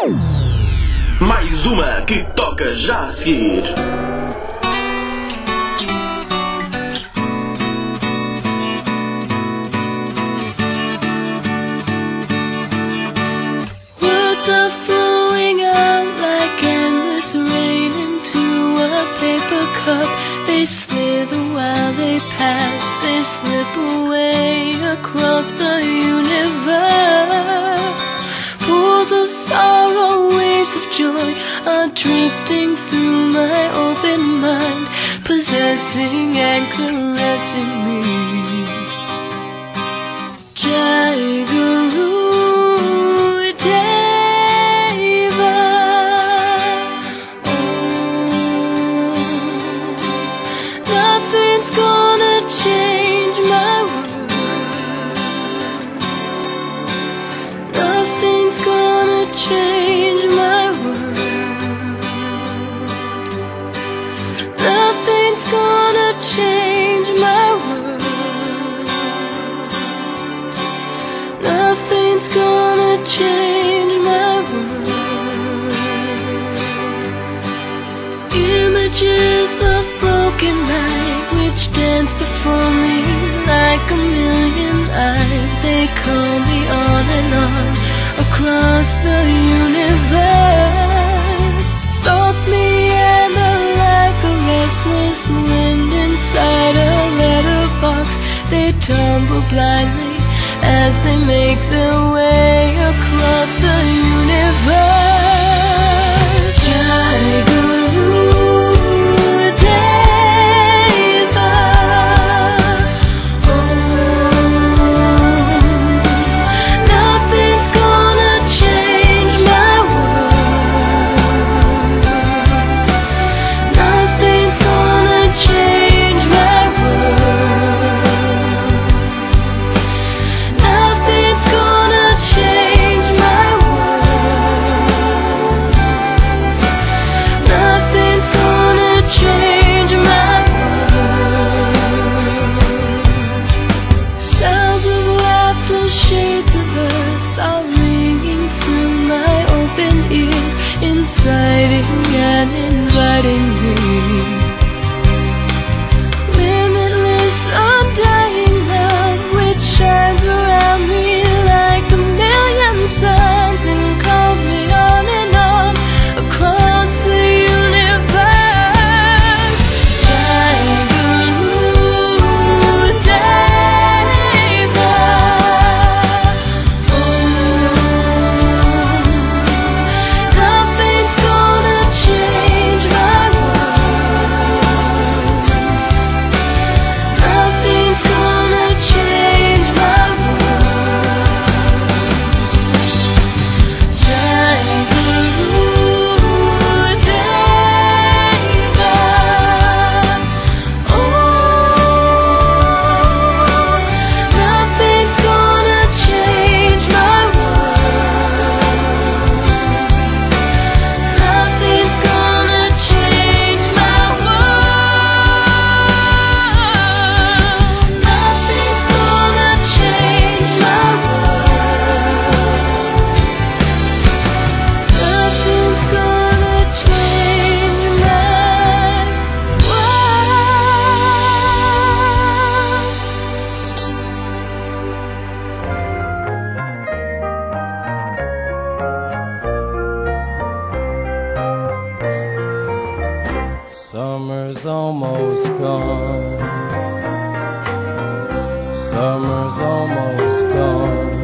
Mais uma que toca já a seguir. Words are flowing out like endless rain into a paper cup. They slither while they pass, they slip away across the universe. Pools of sorrow, waves of joy are drifting through my open mind, possessing and caressing me. Jai Guru Deva, nothing's gonna change my world. Nothing's gonna change my world. Nothing's gonna change my world. Nothing's gonna change my world. Images of broken light which dance before me like a million eyes. They call me on and on across the universe. Thoughts meander like a restless wind inside a letterbox. They tumble blindly as they make their way across the universe. Jai Guru Deva, nothing's gonna change my world. Nothing's gonna change my world. Nothing's gonna change my world. Nothing's gonna change my world. Sounds of laughter, shades of earth are ringing through my open ears, inciting and inviting me. Limitless, undying love which shines around me like a million suns and calls me on and on across the universe. Jai Guru Deva, nothing's gonna change my world. Nothing's gonna change my world. Jai Guru Deva, nothing's gonna change my world. Nothing's gonna change my world. Nothing's gonna change my world. Nothing's gonna change my Summer's almost gone. Summer's almost gone.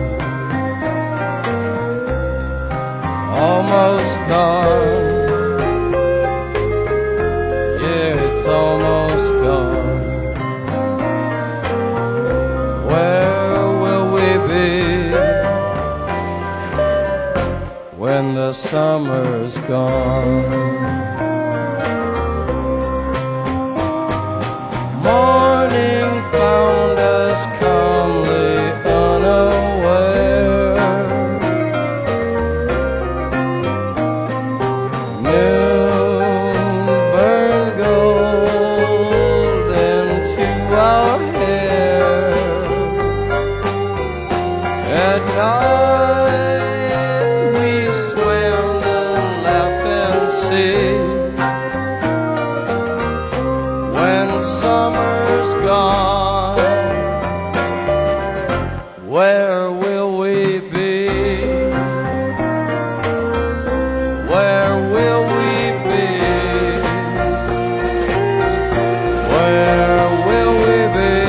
Almost gone. Yeah, it's almost gone. Where will we be when the summer's gone? Morning found us calmly unaware. Noon burned gold into our hair. At night we swam summer's gone, where will we be? Where will we be? Where will we be?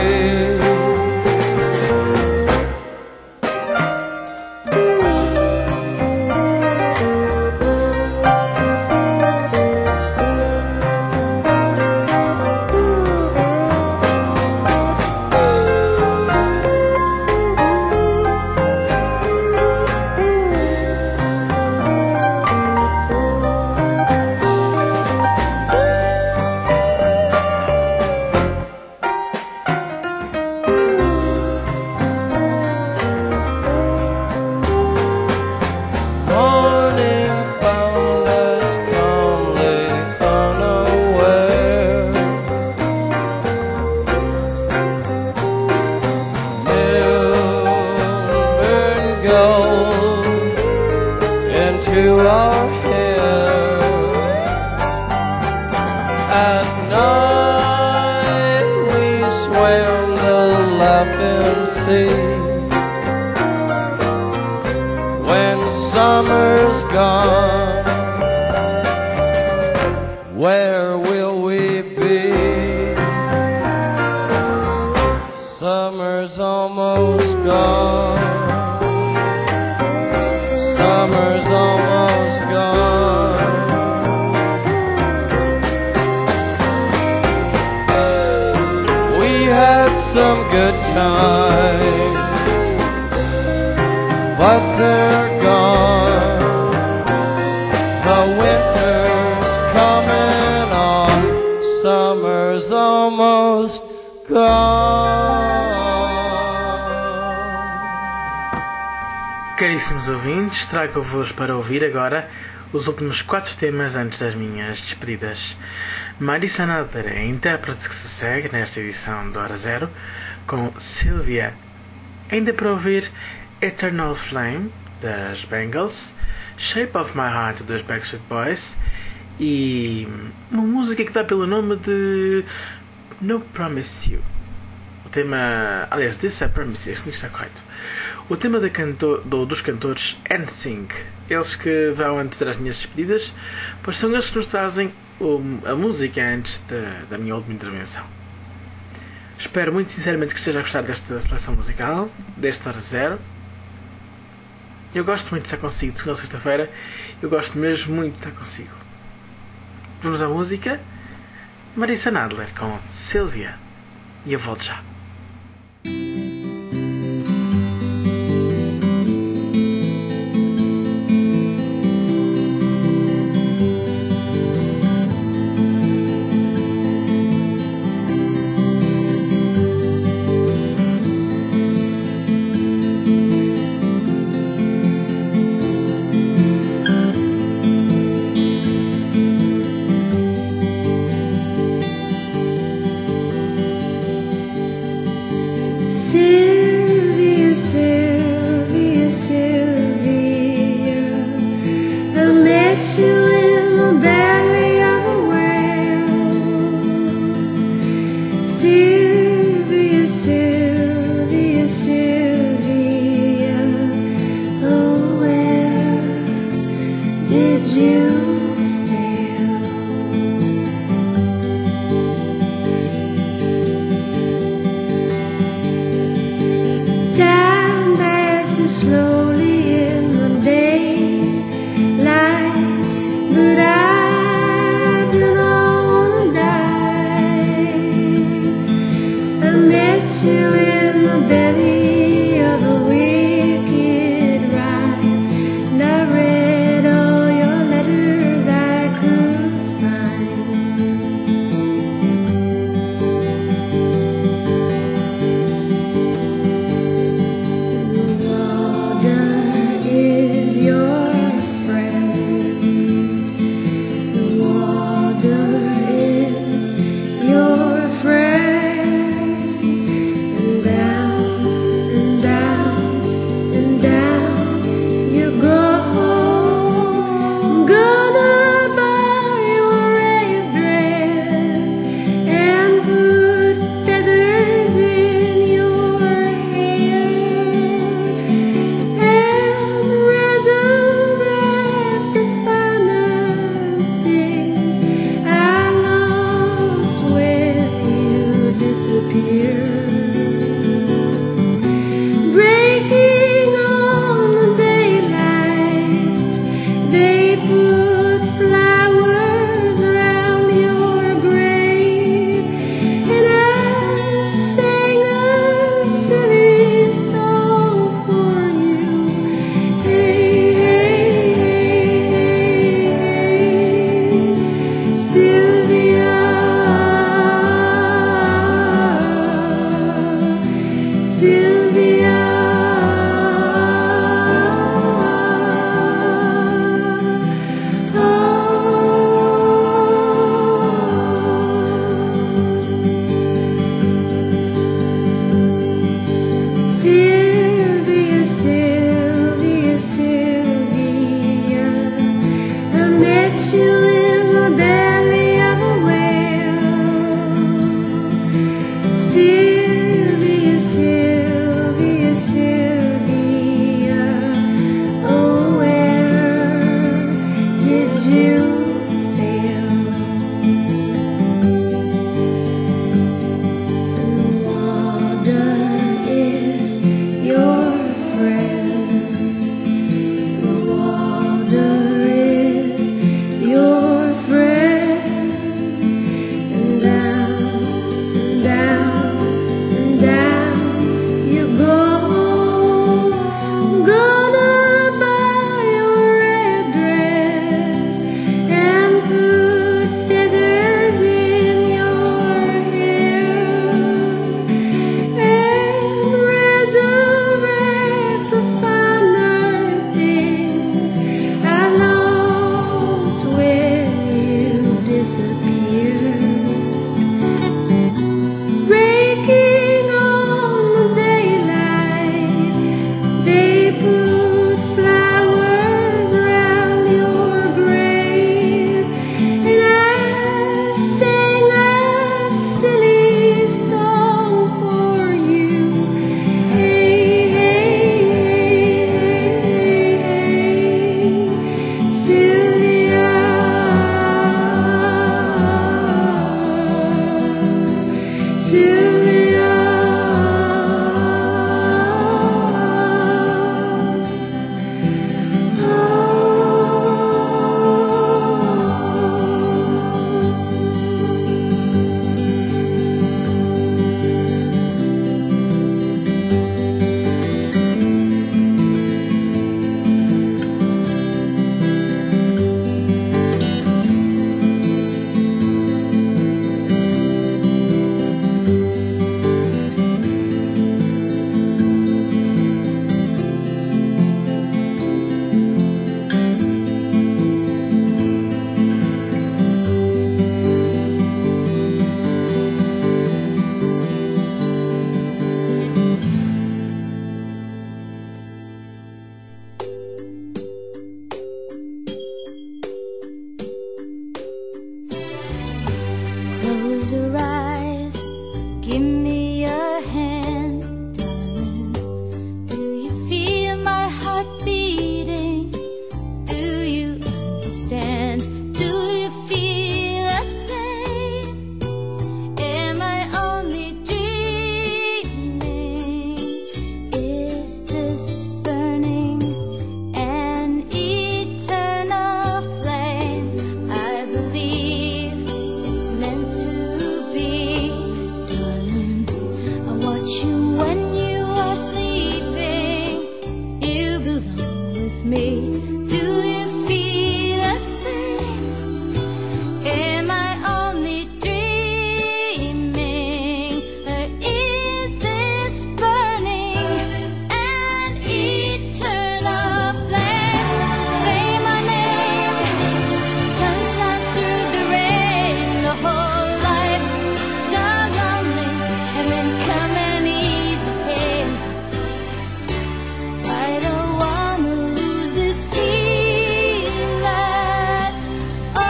Some good times, but they're gone. The winter's coming on, summer's almost gone. Caríssimos ouvintes, trago-vos para ouvir agora os últimos 4 temas antes das minhas despedidas. Marisa Nadler é a intérprete que se segue nesta edição do Hora Zero, com Sylvia. Ainda para ouvir Eternal Flame, das Bangles, Shape of My Heart, dos Backstreet Boys, e uma música que dá pelo nome de No Promise You. O tema, aliás, This I Promise You, isto está correto. O tema dos cantores NSYNC, eles que vão antes das minhas despedidas, pois são eles que nos trazem a música antes da minha última intervenção. Espero muito sinceramente que esteja a gostar desta seleção musical, desta Hora Zero. Eu gosto muito de estar consigo de segunda a sexta-feira. Eu gosto mesmo muito de estar consigo. Vamos à música. Marisa Nadler com Sylvia. E eu volto já. Your friend, and down Close your eyes, give me your hand, darling. Do you feel my heart beating? Do you understand? Do you feel the same? Am I only dreaming? Is this burning an eternal flame? I believe it's meant to be, darling. I watch you when you are sleeping. You belong with me. Do you feel the same? Am I only dreaming? Or is this burning an eternal flame? Say my name. Sun shines through the rain. The whole life so lonely, and then come and ease the pain. I don't wanna lose this feeling. Oh.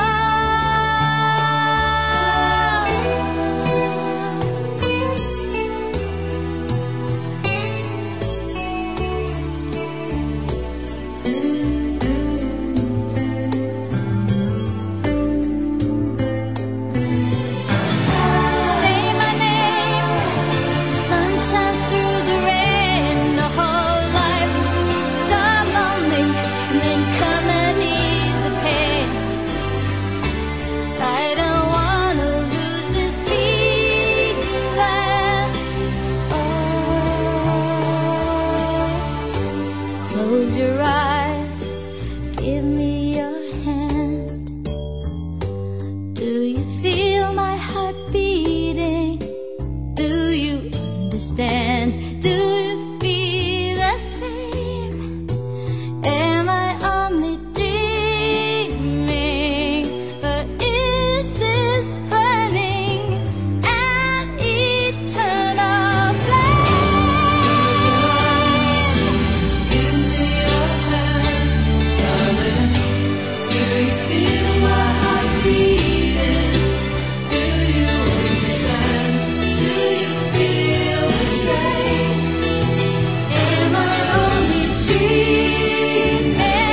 Say my name. Sun shines through the rain. The whole life so lonely, and then come and ease the pain. I don't wanna lose this feeling. Oh. Close your eyes, give me your hand. Do you feel my heart beating? Do you understand? Do you feel the same? Am I only dreaming? Or is this burning an eternal flame? Give me your hand, darling. Do you feel my heart beating? Do you understand? Do you feel the same? Am I only dreaming?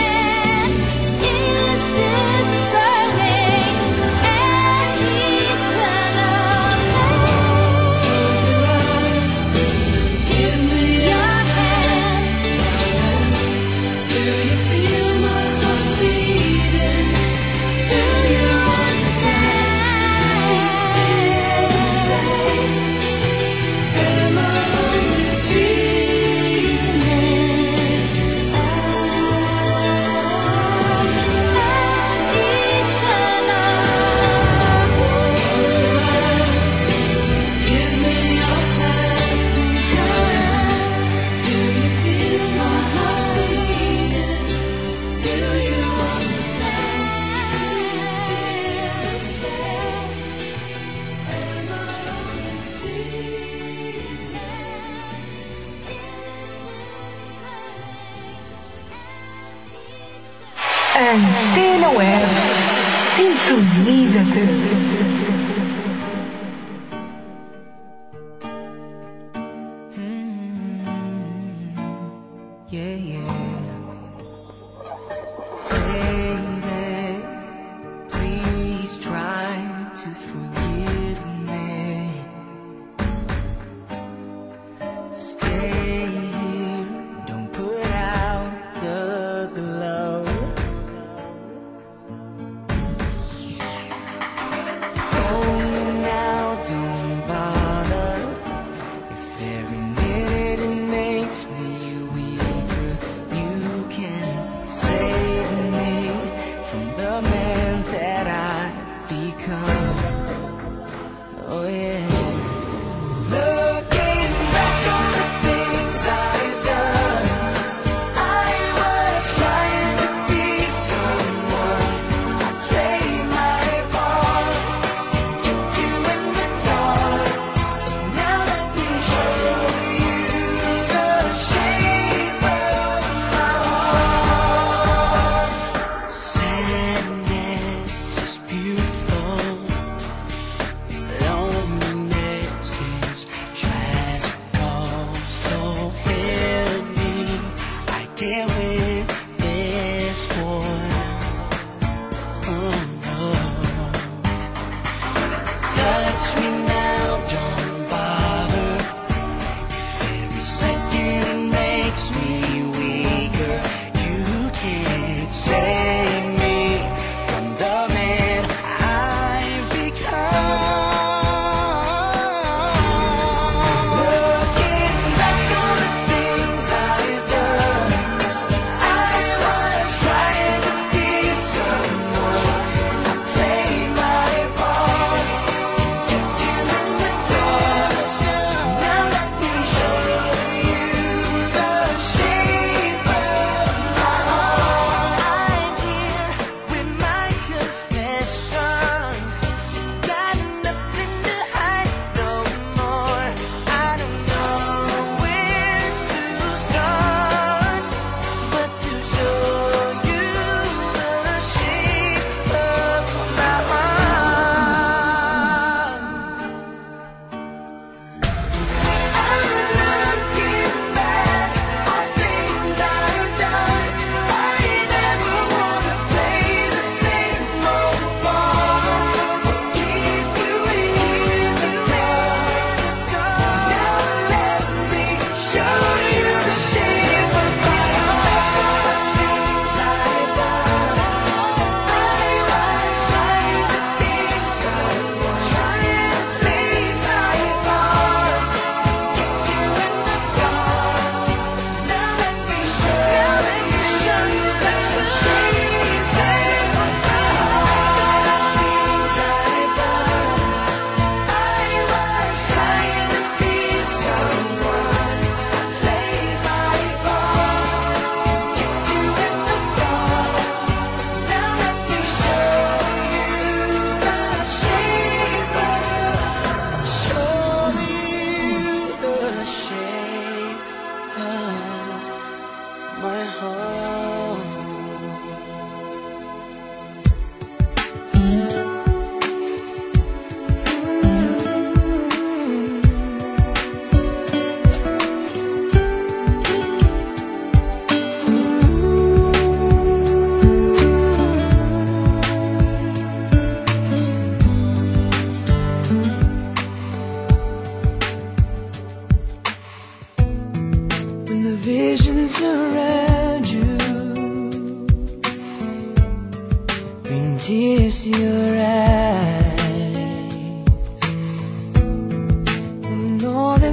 Is this burning an eternal flame? Close your eyes, give me your hand. Do you feel my heart beating? Do you understand? Am I only dreaming? Give me your hand. Do you feel my heart beating? Do you understand? Do you feel the same? Am I only dreaming? Antena Web. Sintoniza-te. Yeah, yeah. Baby, please try to forgive me.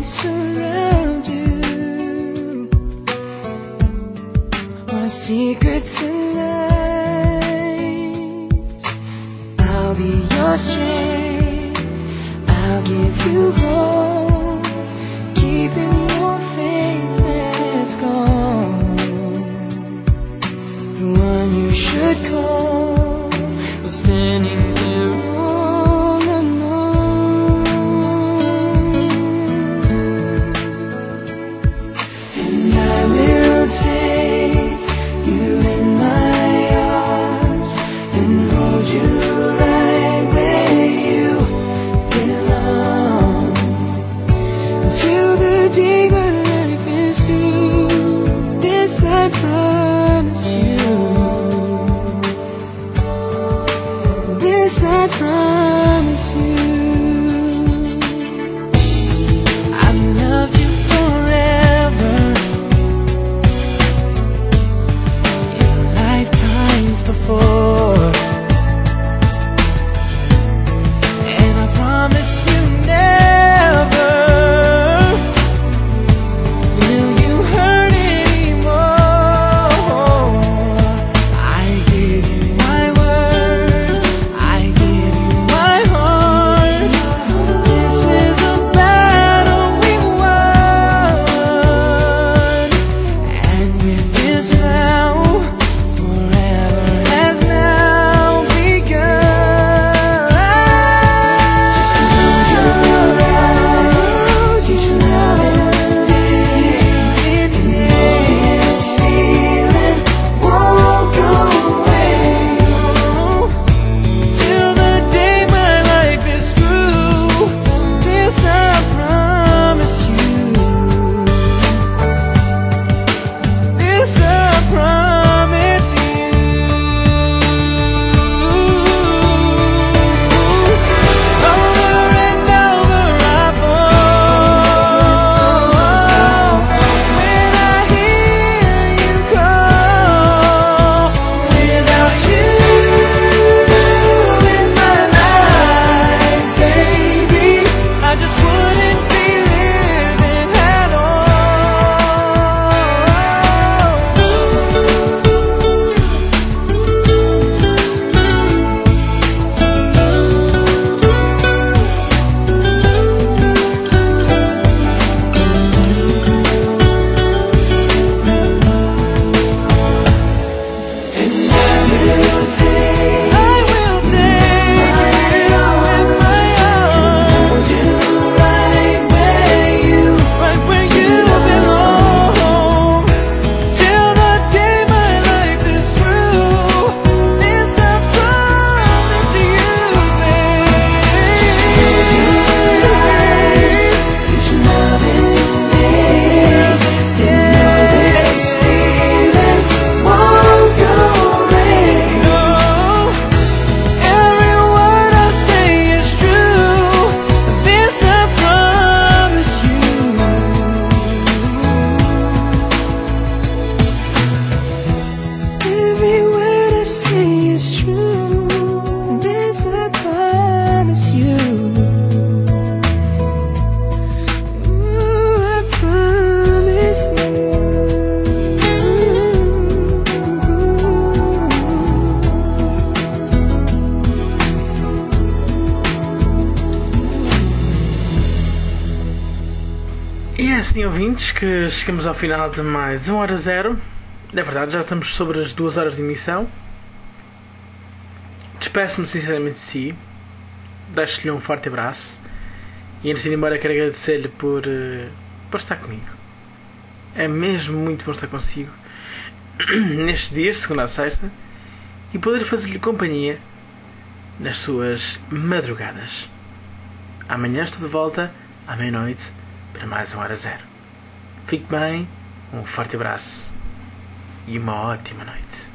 surround you. Our secrets tonight. I'll be your strength. I'll give you hope. Keeping your faith when it's gone. The one you should call was standing there all alone. And I will take you in my arms and hold you right where you belong. Until the day my life is through, this I promise you. This I promise you. I've loved you forever, in lifetimes before, and I promise you never will you hurt anymore. I give you my word, I give you my heart. This is a battle we won, and with this vow, forever has now begun. Just close your eyes, each loving day, and this feeling won't go away. Till the day my life is through, this I promise you. This I promise you. Over and over I fall when I hear you call. Without you in my life, baby, I just wouldn't be living at I will take you in my arms, hold you right where you belong. Till the day my life is through, this I promise you, babe. Each loving day, this feeling won't go away. No, every word I say is true. This I promise you. Every word I say is true. This I promise you. Ooh, I promise you. E é assim, ouvintes, que chegamos ao final de mais 1h0. Na verdade, já estamos sobre as 2 horas de emissão. Despeço-me sinceramente de si. Deixo-lhe um forte abraço. E antes de ir embora, quero agradecer-lhe por estar comigo. É mesmo muito bom estar consigo nestes dias, segunda a sexta, e poder fazer-lhe companhia nas suas madrugadas. Amanhã estou de volta à meia-noite para mais 1h0. Fique bem, um forte abraço e uma ótima noite.